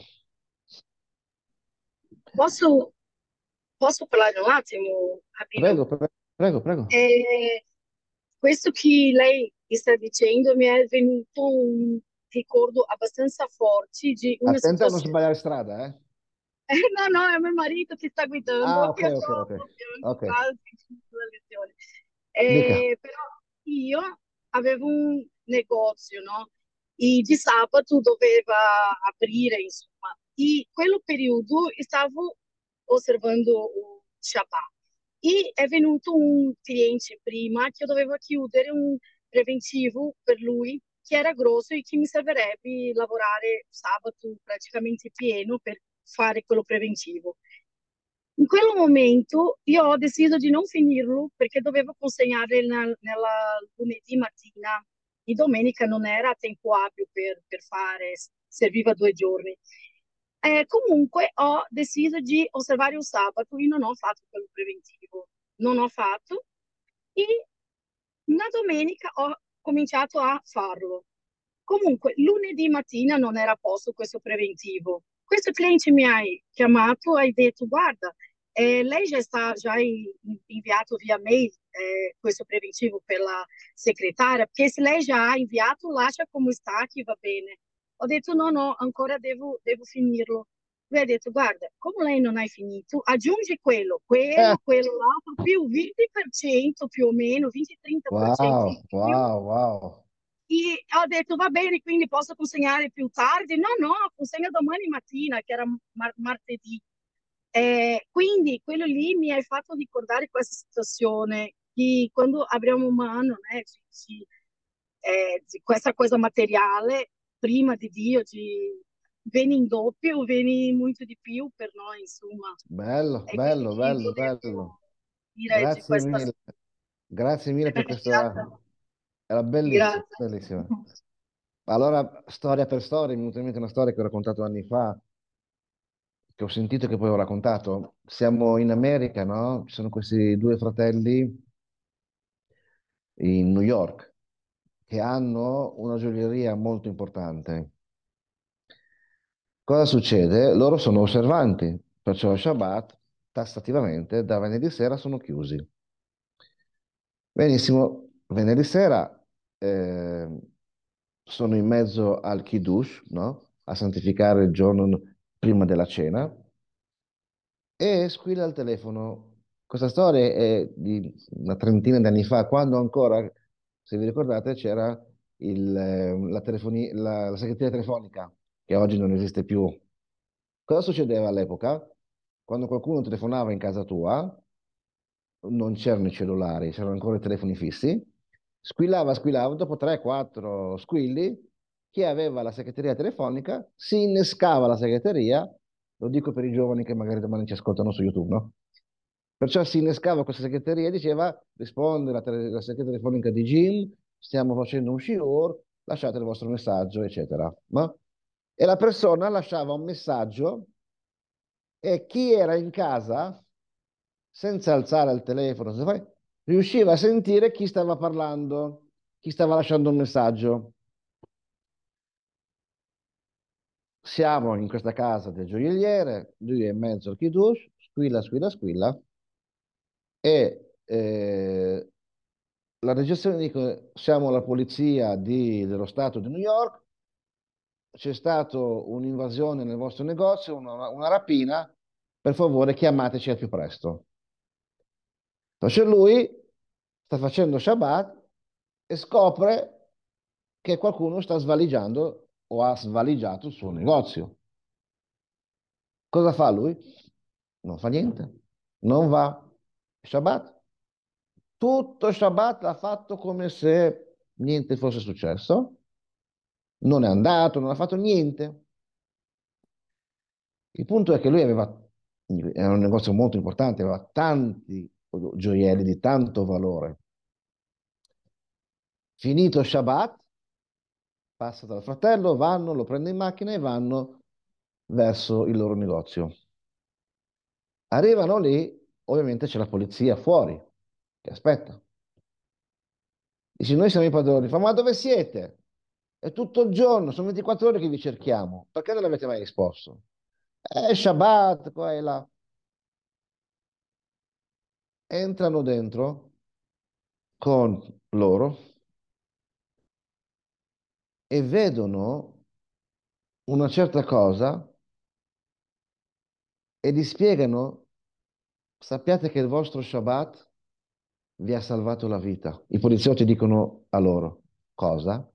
Posso, posso parlare un attimo, Abino? Prego, pre- prego, prego. Eh, Questo che lei sta dicendo mi è venuto un ricordo abbastanza forte di una Attenta a non situazione. sbagliare strada, eh? Eh, no, no, è mio marito che sta Ah, guidando, ok, che ok, ok. sono bianco Ok, quasi sulla lezione. dica. Eh, però io avevo un negozio, no? E di sabato doveva aprire, insomma. E quello periodo stavo osservando un Shabbat. E è venuto un cliente prima che io dovevo chiudere un preventivo per lui che era grosso e che mi servirebbe lavorare sabato praticamente pieno per fare quello preventivo. In quel momento io ho deciso di non finirlo perché dovevo consegnarlo nel- nella lunedì mattina e domenica non era tempo abile per, per fare, serviva due giorni. Eh, comunque ho deciso di osservare il sabato e non ho fatto quello preventivo. Non ho fatto e una domenica ho cominciato a farlo. Comunque, lunedì mattina non era a posto questo preventivo. Questo cliente mi ha chiamato e ha detto, guarda, eh, lei già sta già in- inviato via mail eh, questo preventivo per la segretaria, perché se lei già ha inviato, lascia come sta, che va bene. Ho detto, no, no, ancora devo, devo finirlo. Lui ha detto, guarda, come lei non hai finito, aggiungi quello, Eh, quello, quello, l'altro, più venti per cento più o meno, venti-trenta per cento in wow, più. wow, wow. E ho detto, va bene, quindi posso consegnare più tardi? No, no, consegna domani mattina, che era mar- martedì. Eh, quindi quello lì mi hai fatto ricordare questa situazione, che quando apriamo mano, né, ci- ci- eh, di questa cosa materiale, prima di Dio, ci, viene in doppio, viene molto di più per noi, insomma. Bello, E bello, quindi bello, bello. volevo dire di Grazie questa... mille. Grazie mille per questa... Era bellissima, Grazie. bellissima. Allora, storia per storia, mi è venuta in mente una storia che ho raccontato anni fa. che ho sentito che poi ho raccontato. Siamo in America, no? Ci sono questi due fratelli in New York che hanno una gioielleria molto importante. Cosa succede? Loro sono osservanti, perciò Shabbat tassativamente da venerdì sera sono chiusi. Benissimo, venerdì sera eh, sono in mezzo al Kiddush, no? A santificare il giorno prima della cena e squilla il telefono. Questa storia è di una trentina di anni fa, quando ancora, se vi ricordate, c'era il, eh, la, telefoni- la, la segreteria telefonica, che oggi non esiste più. Cosa succedeva all'epoca? Quando qualcuno telefonava in casa tua, non c'erano i cellulari, c'erano ancora i telefoni fissi, squillava, squillava, dopo tre quattro squilli, chi aveva la segreteria telefonica si innescava la segreteria, lo dico per i giovani che magari domani ci ascoltano su YouTube, no? Perciò si innescava questa segreteria e diceva, risponde la, tele- la segreteria telefonica di Jim, stiamo facendo un shiur, lasciate il vostro messaggio, eccetera, no? E la persona lasciava un messaggio e chi era in casa, senza alzare il telefono, se fai- riusciva a sentire chi stava parlando, chi stava lasciando un messaggio. Siamo in questa casa del gioielliere, lui è in mezzo al kiddush, squilla, squilla, squilla, e eh, la registrazione dice, siamo la polizia di- dello Stato di New York, c'è stata un'invasione nel vostro negozio, una, una rapina, per favore chiamateci al più presto. Invece lui sta facendo Shabbat e scopre che qualcuno sta svaligiando o ha svaligiato il suo negozio. Cosa fa lui? Non fa niente, non va. Shabbat. Tutto Shabbat l'ha fatto come se niente fosse successo. Non è andato, non ha fatto niente. Il punto è che lui aveva, era un negozio molto importante, aveva tanti gioielli di tanto valore. Finito Shabbat, passa dal fratello, vanno, lo prende in macchina e vanno verso il loro negozio. Arrivano lì, ovviamente c'è la polizia fuori, che aspetta. Dice, noi siamo i padroni. Fa, ma dove siete? È tutto il giorno, sono ventiquattro ore che vi cerchiamo. Perché non avete mai risposto? È Shabbat, qua e là. Entrano dentro con loro e vedono una certa cosa e gli spiegano, sappiate che il vostro Shabbat vi ha salvato la vita. I poliziotti dicono a loro, cosa?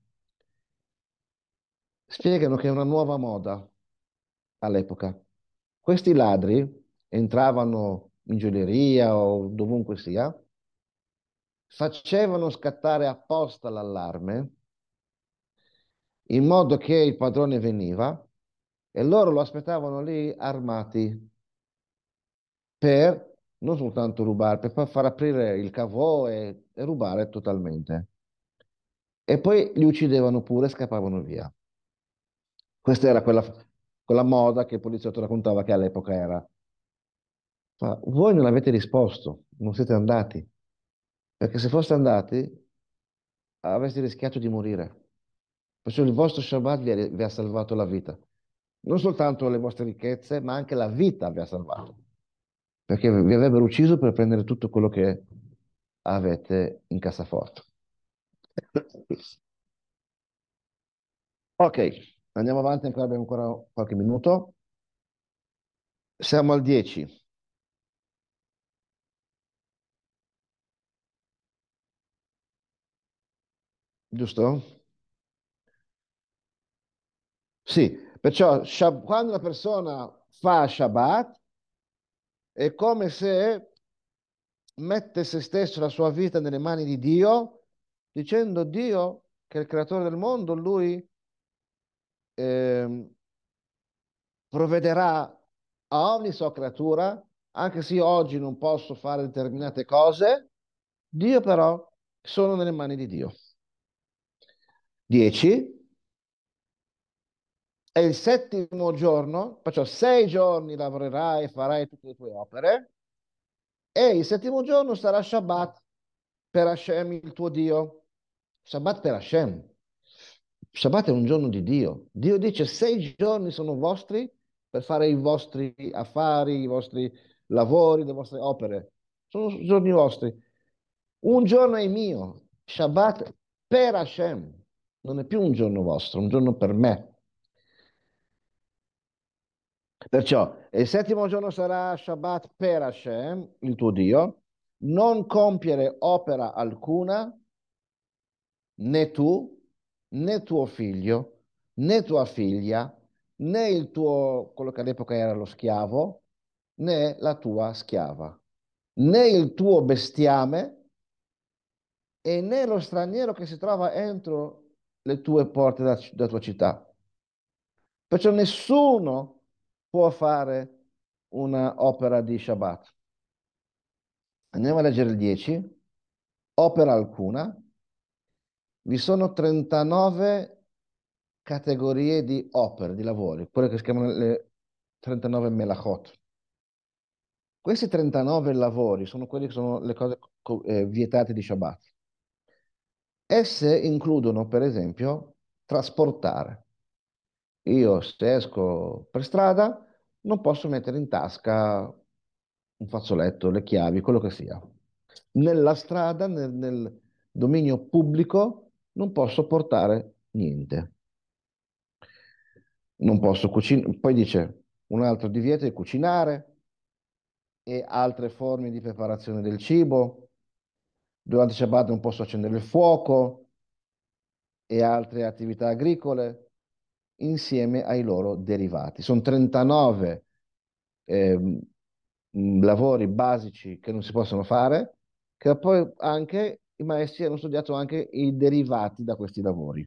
Spiegano che è una nuova moda all'epoca. Questi ladri entravano in gioielleria o dovunque sia, facevano scattare apposta l'allarme in modo che il padrone veniva e loro lo aspettavano lì armati per non soltanto rubare, per far aprire il cavò e, e rubare totalmente. E poi li uccidevano pure e scappavano via. Questa era quella, quella moda che il poliziotto raccontava che all'epoca era. Ma voi non avete risposto, non siete andati, perché se foste andati avreste rischiato di morire. Perciò il vostro Shabbat vi ha, vi ha salvato la vita. Non soltanto le vostre ricchezze, ma anche la vita vi ha salvato. Perché vi avrebbero ucciso per prendere tutto quello che avete in cassaforte. Ok, andiamo avanti, ancora abbiamo ancora qualche minuto. Siamo al dieci, giusto? Sì, perciò Shab- quando una persona fa Shabbat è come se mette se stesso, la sua vita nelle mani di Dio, dicendo Dio, che è il creatore del mondo, lui ehm, provvederà a ogni sua creatura, anche se io oggi non posso fare determinate cose, Dio però sono nelle mani di Dio. dieci. E il settimo giorno, perciò sei giorni lavorerai e farai tutte le tue opere, e il settimo giorno sarà Shabbat per Hashem, il tuo Dio. Shabbat per Hashem. Shabbat è un giorno di Dio. Dio dice sei giorni sono vostri per fare i vostri affari, i vostri lavori, le vostre opere. Sono giorni vostri. Un giorno è mio. Shabbat per Hashem. Non è più un giorno vostro, è un giorno per me. Perciò il settimo giorno sarà Shabbat per Hashem, il tuo Dio. Non compiere opera alcuna, né tu, né tuo figlio, né tua figlia, né il tuo, quello che all'epoca era lo schiavo, né la tua schiava, né il tuo bestiame e né lo straniero che si trova entro le tue porte da, da tua città. Perciò nessuno può fare una opera di Shabbat. Andiamo a leggere il dieci. Opera alcuna. Vi sono trentanove categorie di opere, di lavori, quelle che si chiamano le trentanove melachot. Questi trentanove lavori sono quelli che sono le cose co- eh, vietate di Shabbat. Esse includono, per esempio, trasportare. Io se esco per strada non posso mettere in tasca un fazzoletto, le chiavi, quello che sia. Nella strada, nel, nel dominio pubblico, non posso portare niente. Non posso cucinare. Poi dice un altro divieto è cucinare e altre forme di preparazione del cibo. Durante Shabbat non posso accendere il fuoco e altre attività agricole insieme ai loro derivati. Sono trentanove ehm, mh, lavori basici che non si possono fare, che poi anche i maestri hanno studiato anche i derivati da questi lavori.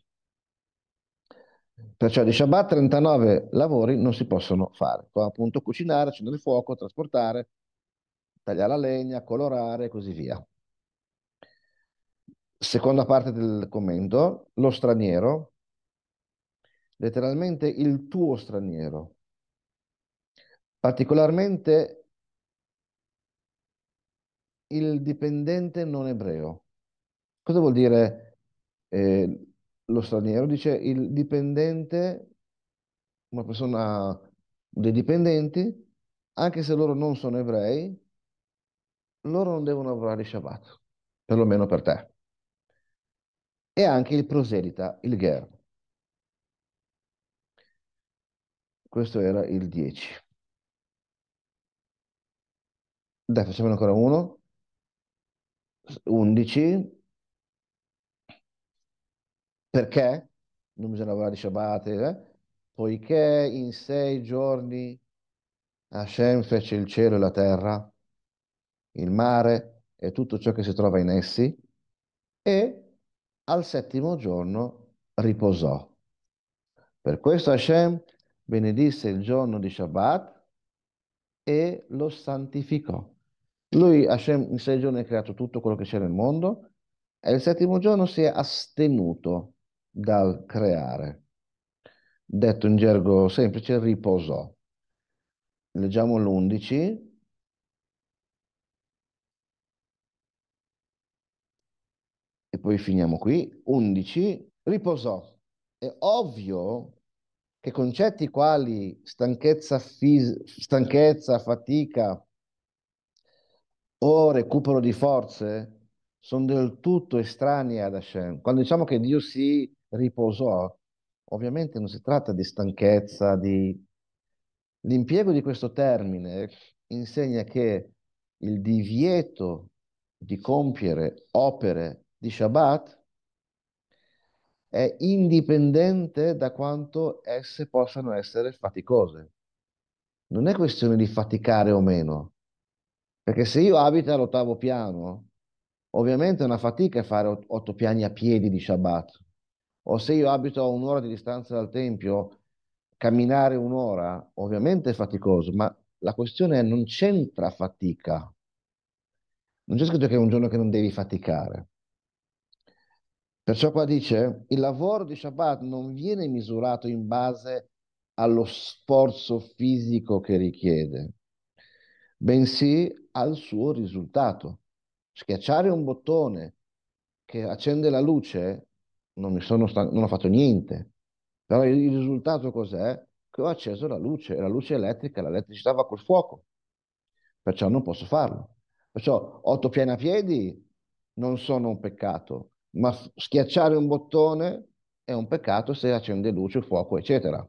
Perciò di Shabbat trentanove lavori non si possono fare, come appunto cucinare, accendere il fuoco, trasportare, tagliare la legna, colorare e così via. Seconda parte del commento, lo straniero, letteralmente il tuo straniero, particolarmente il dipendente non ebreo. Cosa vuol dire eh, lo straniero? Dice il dipendente, una persona, dei dipendenti, anche se loro non sono ebrei, loro non devono lavorare Shabbat, perlomeno per te. E anche il proselita, il ger. Questo era il dieci. Dai, facciamo ancora uno. undici. Perché non bisogna lavorare di Shabbat? eh? Poiché in sei giorni Hashem fece il cielo e la terra, il mare e tutto ciò che si trova in essi, e al settimo giorno riposò. Per questo Hashem benedisse il giorno di Shabbat e lo santificò. Lui, Hashem, in sei giorni ha creato tutto quello che c'è nel mondo e il settimo giorno si è astenuto dal creare. Detto in gergo semplice, riposò. Leggiamo l'undici. E poi finiamo qui. undici. Riposò. È ovvio che concetti quali stanchezza, fis- stanchezza, fatica o recupero di forze sono del tutto estranei ad Hashem. Quando diciamo che Dio si riposò, ovviamente non si tratta di stanchezza, di... L'impiego di questo termine insegna che il divieto di compiere opere di Shabbat è indipendente da quanto esse possano essere faticose. Non è questione di faticare o meno, perché se io abito all'ottavo piano, ovviamente è una fatica fare ot- otto piani a piedi di Shabbat. O se io abito a un'ora di distanza dal Tempio, camminare un'ora, ovviamente è faticoso, ma la questione è non c'entra fatica. Non c'è scritto che è un giorno che non devi faticare. Perciò qua dice, il lavoro di Shabbat non viene misurato in base allo sforzo fisico che richiede, bensì al suo risultato. Schiacciare un bottone che accende la luce, non mi sono stan- non ho fatto niente, però il il risultato cos'è? Che ho acceso la luce, e la luce elettrica, l'elettricità va col fuoco, perciò non posso farlo. Perciò otto piani a piedi non sono un peccato, ma f- schiacciare un bottone è un peccato se accende luce, fuoco, eccetera.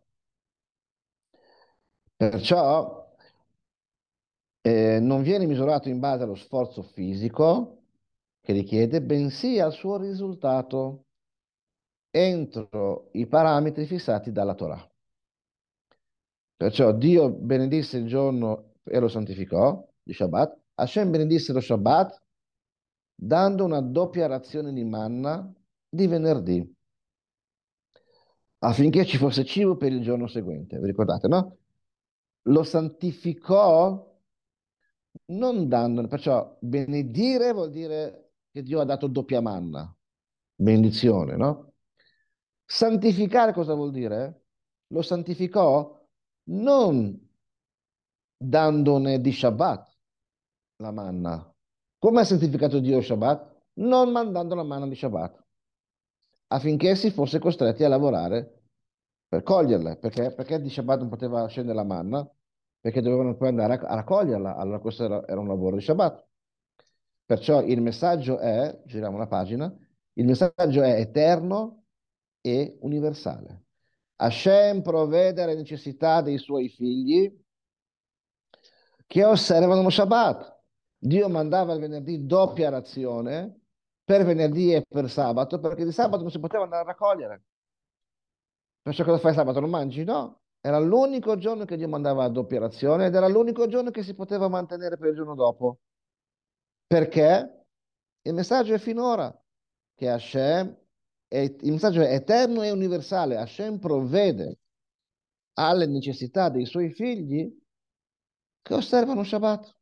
Perciò eh, non viene misurato in base allo sforzo fisico che richiede, bensì al suo risultato entro i parametri fissati dalla Torah. Perciò Dio benedisse il giorno e lo santificò, di Shabbat. Hashem benedisse lo Shabbat dando una doppia razione di manna di venerdì, affinché ci fosse cibo per il giorno seguente. Vi ricordate, no? Lo santificò non dandone, perciò benedire vuol dire che Dio ha dato doppia manna, benedizione, no? Santificare cosa vuol dire? Lo santificò non dandone di Shabbat la manna. Come ha santificato Dio il Shabbat? Non mandando la manna di Shabbat, affinché si fosse costretti a lavorare per coglierla. Perché, perché di Shabbat non poteva scendere la manna? Perché dovevano poi andare a, a raccoglierla. Allora questo era, era un lavoro di Shabbat. Perciò il messaggio è, giriamo la pagina, il messaggio è eterno e universale. Hashem provvede alle necessità dei suoi figli che osservano lo Shabbat. Dio mandava il venerdì doppia razione per venerdì e per sabato, perché di sabato non si poteva andare a raccogliere. Perciò cosa fai sabato? Non mangi? No. Era l'unico giorno che Dio mandava la doppia razione ed era l'unico giorno che si poteva mantenere per il giorno dopo. Perché? Il messaggio è finora che Hashem, è, il messaggio è eterno e universale. Hashem provvede alle necessità dei suoi figli che osservano Shabbat.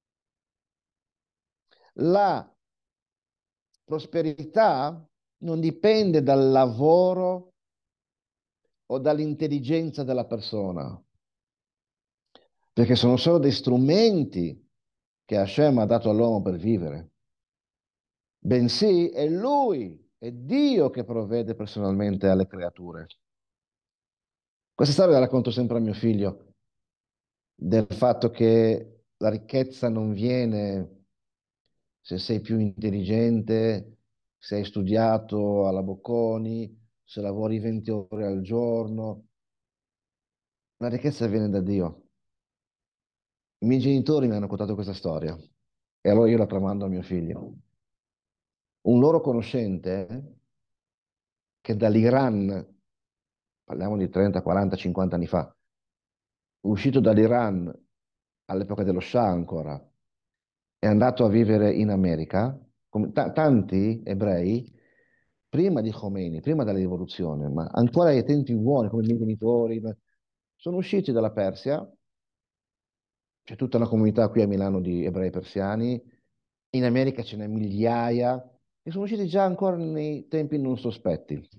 La prosperità non dipende dal lavoro o dall'intelligenza della persona, perché sono solo dei strumenti che Hashem ha dato all'uomo per vivere. Bensì è Lui, è Dio che provvede personalmente alle creature. Questa storia la racconto sempre a mio figlio, del fatto che la ricchezza non viene se sei più intelligente, se hai studiato alla Bocconi, se lavori venti ore al giorno. La ricchezza viene da Dio. I miei genitori mi hanno raccontato questa storia e allora io la tramando a mio figlio. Un loro conoscente che dall'Iran, parliamo di trenta, quaranta, cinquanta anni fa, uscito dall'Iran all'epoca dello Shah ancora, è andato a vivere in America, come ta- tanti ebrei, prima di Khomeini, prima della rivoluzione, ma ancora ai tempi buoni, come i miei genitori, ma- sono usciti dalla Persia, c'è tutta una comunità qui a Milano di ebrei persiani, in America ce n'è migliaia, e sono usciti già ancora nei tempi non sospetti.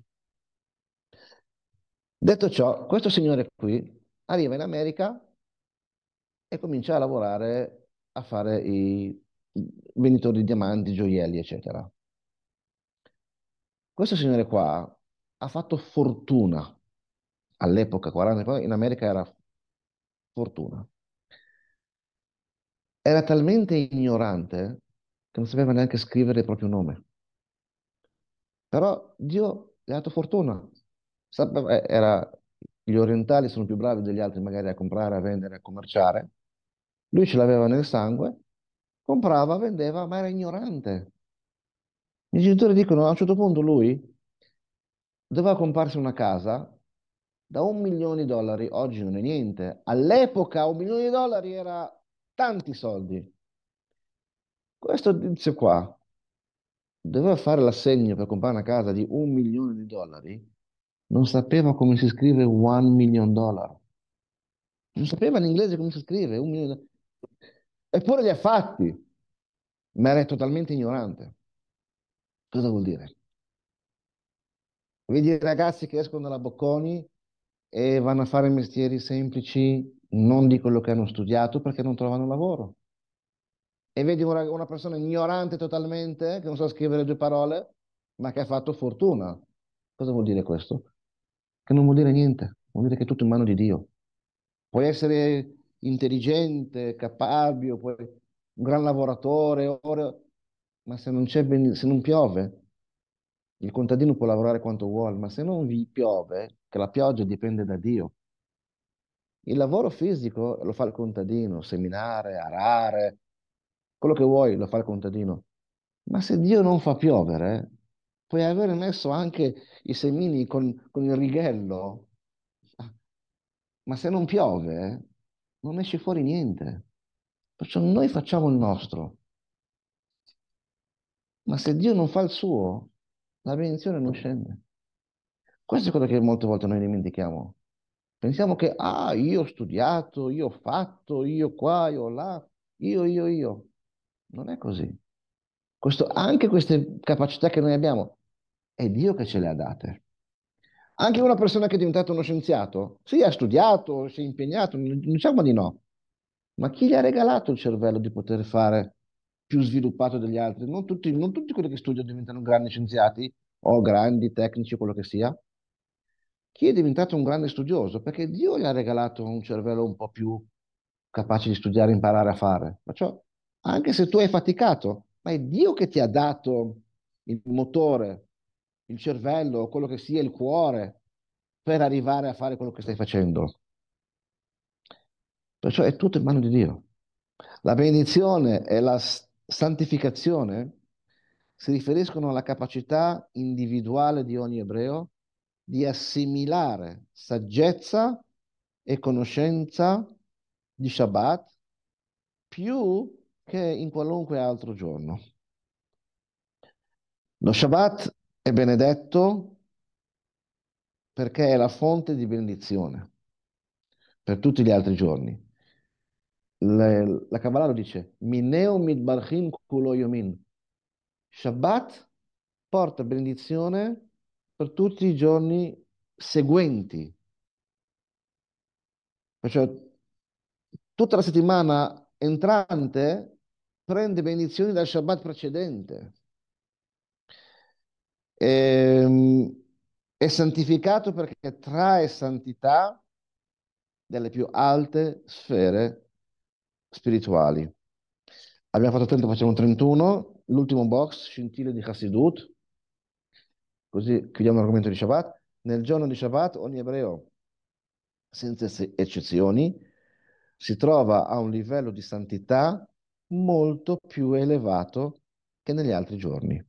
Detto ciò, questo signore qui arriva in America e comincia a lavorare a fare i venditori di diamanti, gioielli, eccetera. Questo signore qua ha fatto fortuna all'epoca, quaranta anni fa, in America era fortuna. Era talmente ignorante che non sapeva neanche scrivere il proprio nome. Però Dio gli ha dato fortuna. Sapeva- eh, era- gli orientali sono più bravi degli altri magari a comprare, a vendere, a commerciare. Lui ce l'aveva nel sangue, comprava, vendeva, ma era ignorante. I genitori dicono a un certo punto lui doveva comprarsi una casa da un milione di dollari, oggi non è niente. All'epoca un milione di dollari era tanti soldi. Questo tizio qua doveva fare l'assegno per comprare una casa di un milione di dollari, non sapeva come si scrive one million dollar. Non sapeva in inglese come si scrive un milione. Eppure li ha fatti, ma era totalmente ignorante. Cosa vuol dire? Vedi i ragazzi che escono dalla Bocconi e vanno a fare mestieri semplici, non di quello che hanno studiato perché non trovano lavoro. E vedi una, una persona ignorante totalmente, che non sa scrivere due parole, ma che ha fatto fortuna. Cosa vuol dire questo? Che non vuol dire niente, vuol dire che è tutto in mano di Dio. Puoi essere intelligente, capabile, puoi- un gran lavoratore, ora- ma se non c'è ben- se non piove, il contadino può lavorare quanto vuole, ma se non vi piove, che la pioggia dipende da Dio. Il lavoro fisico lo fa il contadino, seminare, arare, quello che vuoi lo fa il contadino. Ma se Dio non fa piovere, puoi aver messo anche i semini con, con il righello, ma se non piove, non esce fuori niente. Perciò noi facciamo il nostro, ma se Dio non fa il suo, la benedizione non scende. Questo è quello che molte volte noi dimentichiamo. Pensiamo che, ah, io ho studiato, io ho fatto, io qua, io là, io, io, io. Non è così. Questo- anche queste capacità che noi abbiamo, è Dio che ce le ha date. Anche una persona che è diventato uno scienziato, sì, ha studiato, si è impegnato, non diciamo di no, ma chi gli ha regalato il cervello di poter fare più sviluppato degli altri? Non tutti, non tutti quelli che studiano diventano grandi scienziati o grandi tecnici, quello che sia. Chi è diventato un grande studioso? Perché Dio gli ha regalato un cervello un po' più capace di studiare e imparare a fare. Perciò, anche se tu hai faticato, ma è Dio che ti ha dato il motore, il cervello, quello che sia, il cuore, per arrivare a fare quello che stai facendo. Perciò è tutto in mano di Dio. La benedizione e la s- santificazione si riferiscono alla capacità individuale di ogni ebreo di assimilare saggezza e conoscenza di Shabbat più che in qualunque altro giorno. Lo Shabbat è benedetto perché è la fonte di benedizione per tutti gli altri giorni. Le- la Kabbalah lo dice, Mineo mitbarchim kulo yomin. Shabbat porta benedizione per tutti i giorni seguenti. Perciò tutta la settimana entrante prende benedizioni dal Shabbat precedente. Ehm, è santificato perché trae santità dalle più alte sfere spirituali. Abbiamo fatto trenta, facciamo trentuno, l'ultimo box, scintille di Hassidut, così chiudiamo l'argomento di Shabbat. Nel giorno di Shabbat ogni ebreo, senza ecce- eccezioni, si trova a un livello di santità molto più elevato che negli altri giorni,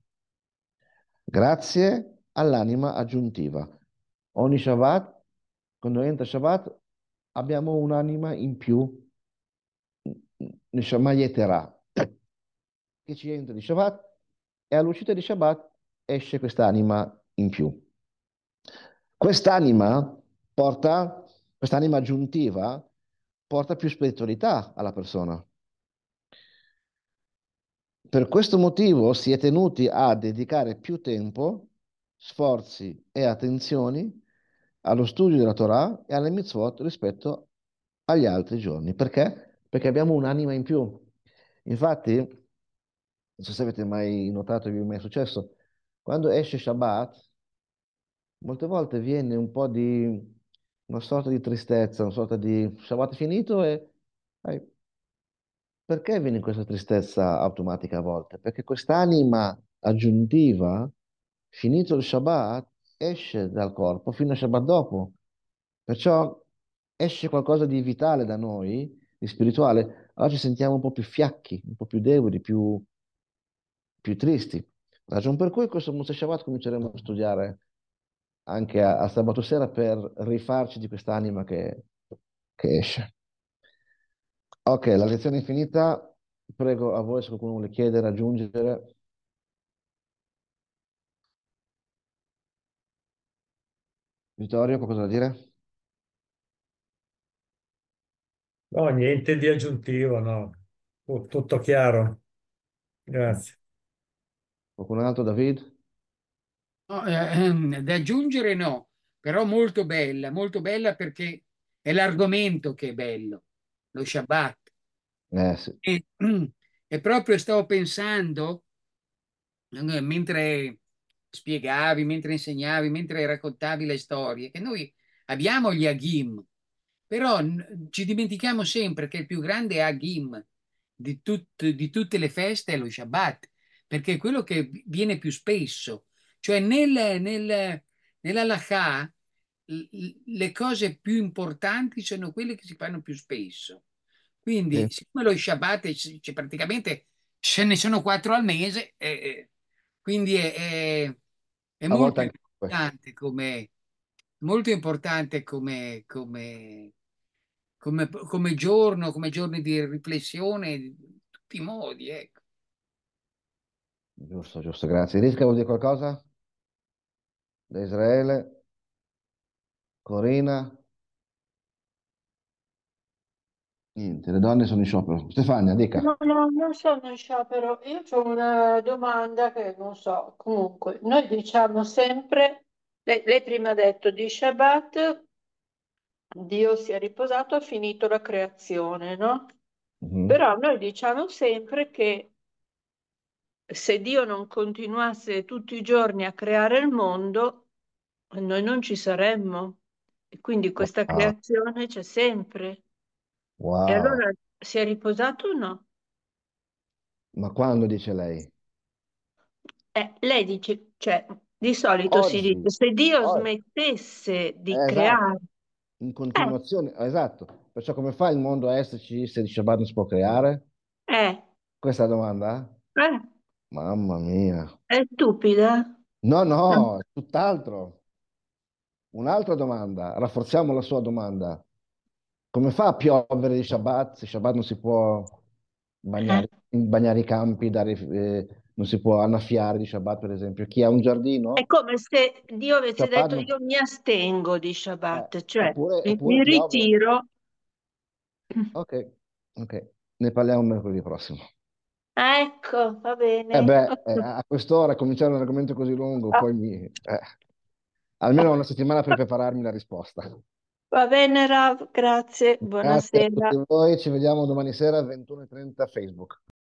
grazie all'anima aggiuntiva. Ogni Shabbat, quando entra Shabbat, abbiamo un'anima in più, Neshama Yeterah, che ci entra di Shabbat e all'uscita di Shabbat esce quest'anima in più. Quest'anima porta, quest'anima aggiuntiva porta più spiritualità alla persona. Per questo motivo si è tenuti a dedicare più tempo, sforzi e attenzioni allo studio della Torah e alle mitzvot rispetto agli altri giorni. Perché? Perché abbiamo un'anima in più. Infatti, non so se avete mai notato, vi è mai successo, quando esce Shabbat, molte volte viene un po' di una sorta di tristezza, una sorta di Shabbat è finito e sai, perché viene questa tristezza automatica a volte? Perché quest'anima aggiuntiva, finito il Shabbat, esce dal corpo fino al Shabbat dopo. Perciò esce qualcosa di vitale da noi, di spirituale, allora ci sentiamo un po' più fiacchi, un po' più deboli, più, più tristi. Ragion per cui questo Mosè Shabbat cominceremo a studiare anche a, a sabato sera per rifarci di quest'anima che, che esce. Ok, la lezione è finita. Prego a voi se qualcuno vuole chiedere, aggiungere. Vittorio, qualcosa da dire? No, niente di aggiuntivo, no. Tu- Tutto chiaro. Grazie. Qualcun altro, David? No, eh, ehm, da aggiungere no. però molto bella, molto bella perché è l'argomento che è bello, lo Shabbat. Eh sì. E, e proprio stavo pensando, eh, mentre spiegavi, mentre insegnavi, mentre raccontavi le storie, che noi abbiamo gli Agim, però n- ci dimentichiamo sempre che il più grande Agim di, tut- di tutte le feste è lo Shabbat, perché è quello che viene più spesso. Cioè nel, nel, nell'Halakha l- le cose più importanti sono quelle che si fanno più spesso. Sì. Quindi, siccome lo Shabbat è- c'è praticamente ce ne sono quattro al mese, eh, eh, quindi è, è- è A volte molto anche due. importante come, molto importante come, come, come, come giorno, come giorni di riflessione, in tutti i modi, ecco. Giusto, giusto, grazie. Risca vuol dire qualcosa? Da Israele? Corina? Niente, le donne sono in sciopero. Stefania, dica. No, no, non sono in sciopero. Io ho una domanda che non so. Comunque, noi diciamo sempre, lei, lei prima ha detto di Shabbat, Dio si è riposato, ha finito la creazione, no? Mhm. Però noi diciamo sempre che se Dio non continuasse tutti i giorni a creare il mondo, noi non ci saremmo. E quindi questa Wow, creazione c'è sempre. E wow. allora si è riposato o no? Ma quando dice lei? Eh, lei dice, cioè, di solito si Oggi. dice, se Dio Oggi. smettesse di Eh, esatto, creare, in eh, continuazione, esatto. Perciò come fa il mondo a esserci se di Shabbat non si può creare? eh, Questa è la domanda? eh, Mamma mia. è stupida. No, Eh, no, è tutt'altro. Un'altra domanda, rafforziamo la sua domanda. Come fa a piovere di Shabbat se Shabbat non si può eh. bagnare, bagnare i campi, dare, eh, non si può annaffiare di Shabbat, per esempio? Chi ha un È giardino, come se Dio avesse Shabbat detto non... io mi astengo di eh, Shabbat, cioè eppure, mi, eppure mi piove. ritiro. Ok, ok. Ne parliamo mercoledì prossimo. Ah, ecco, va Eh bene. beh, eh, a quest'ora cominciare un argomento così lungo, poi mi... eh, almeno una settimana per prepararmi la risposta. Va bene, Rav, grazie, Grazie a buonasera. tutti voi, ci vediamo domani sera alle ventuno e trenta Facebook.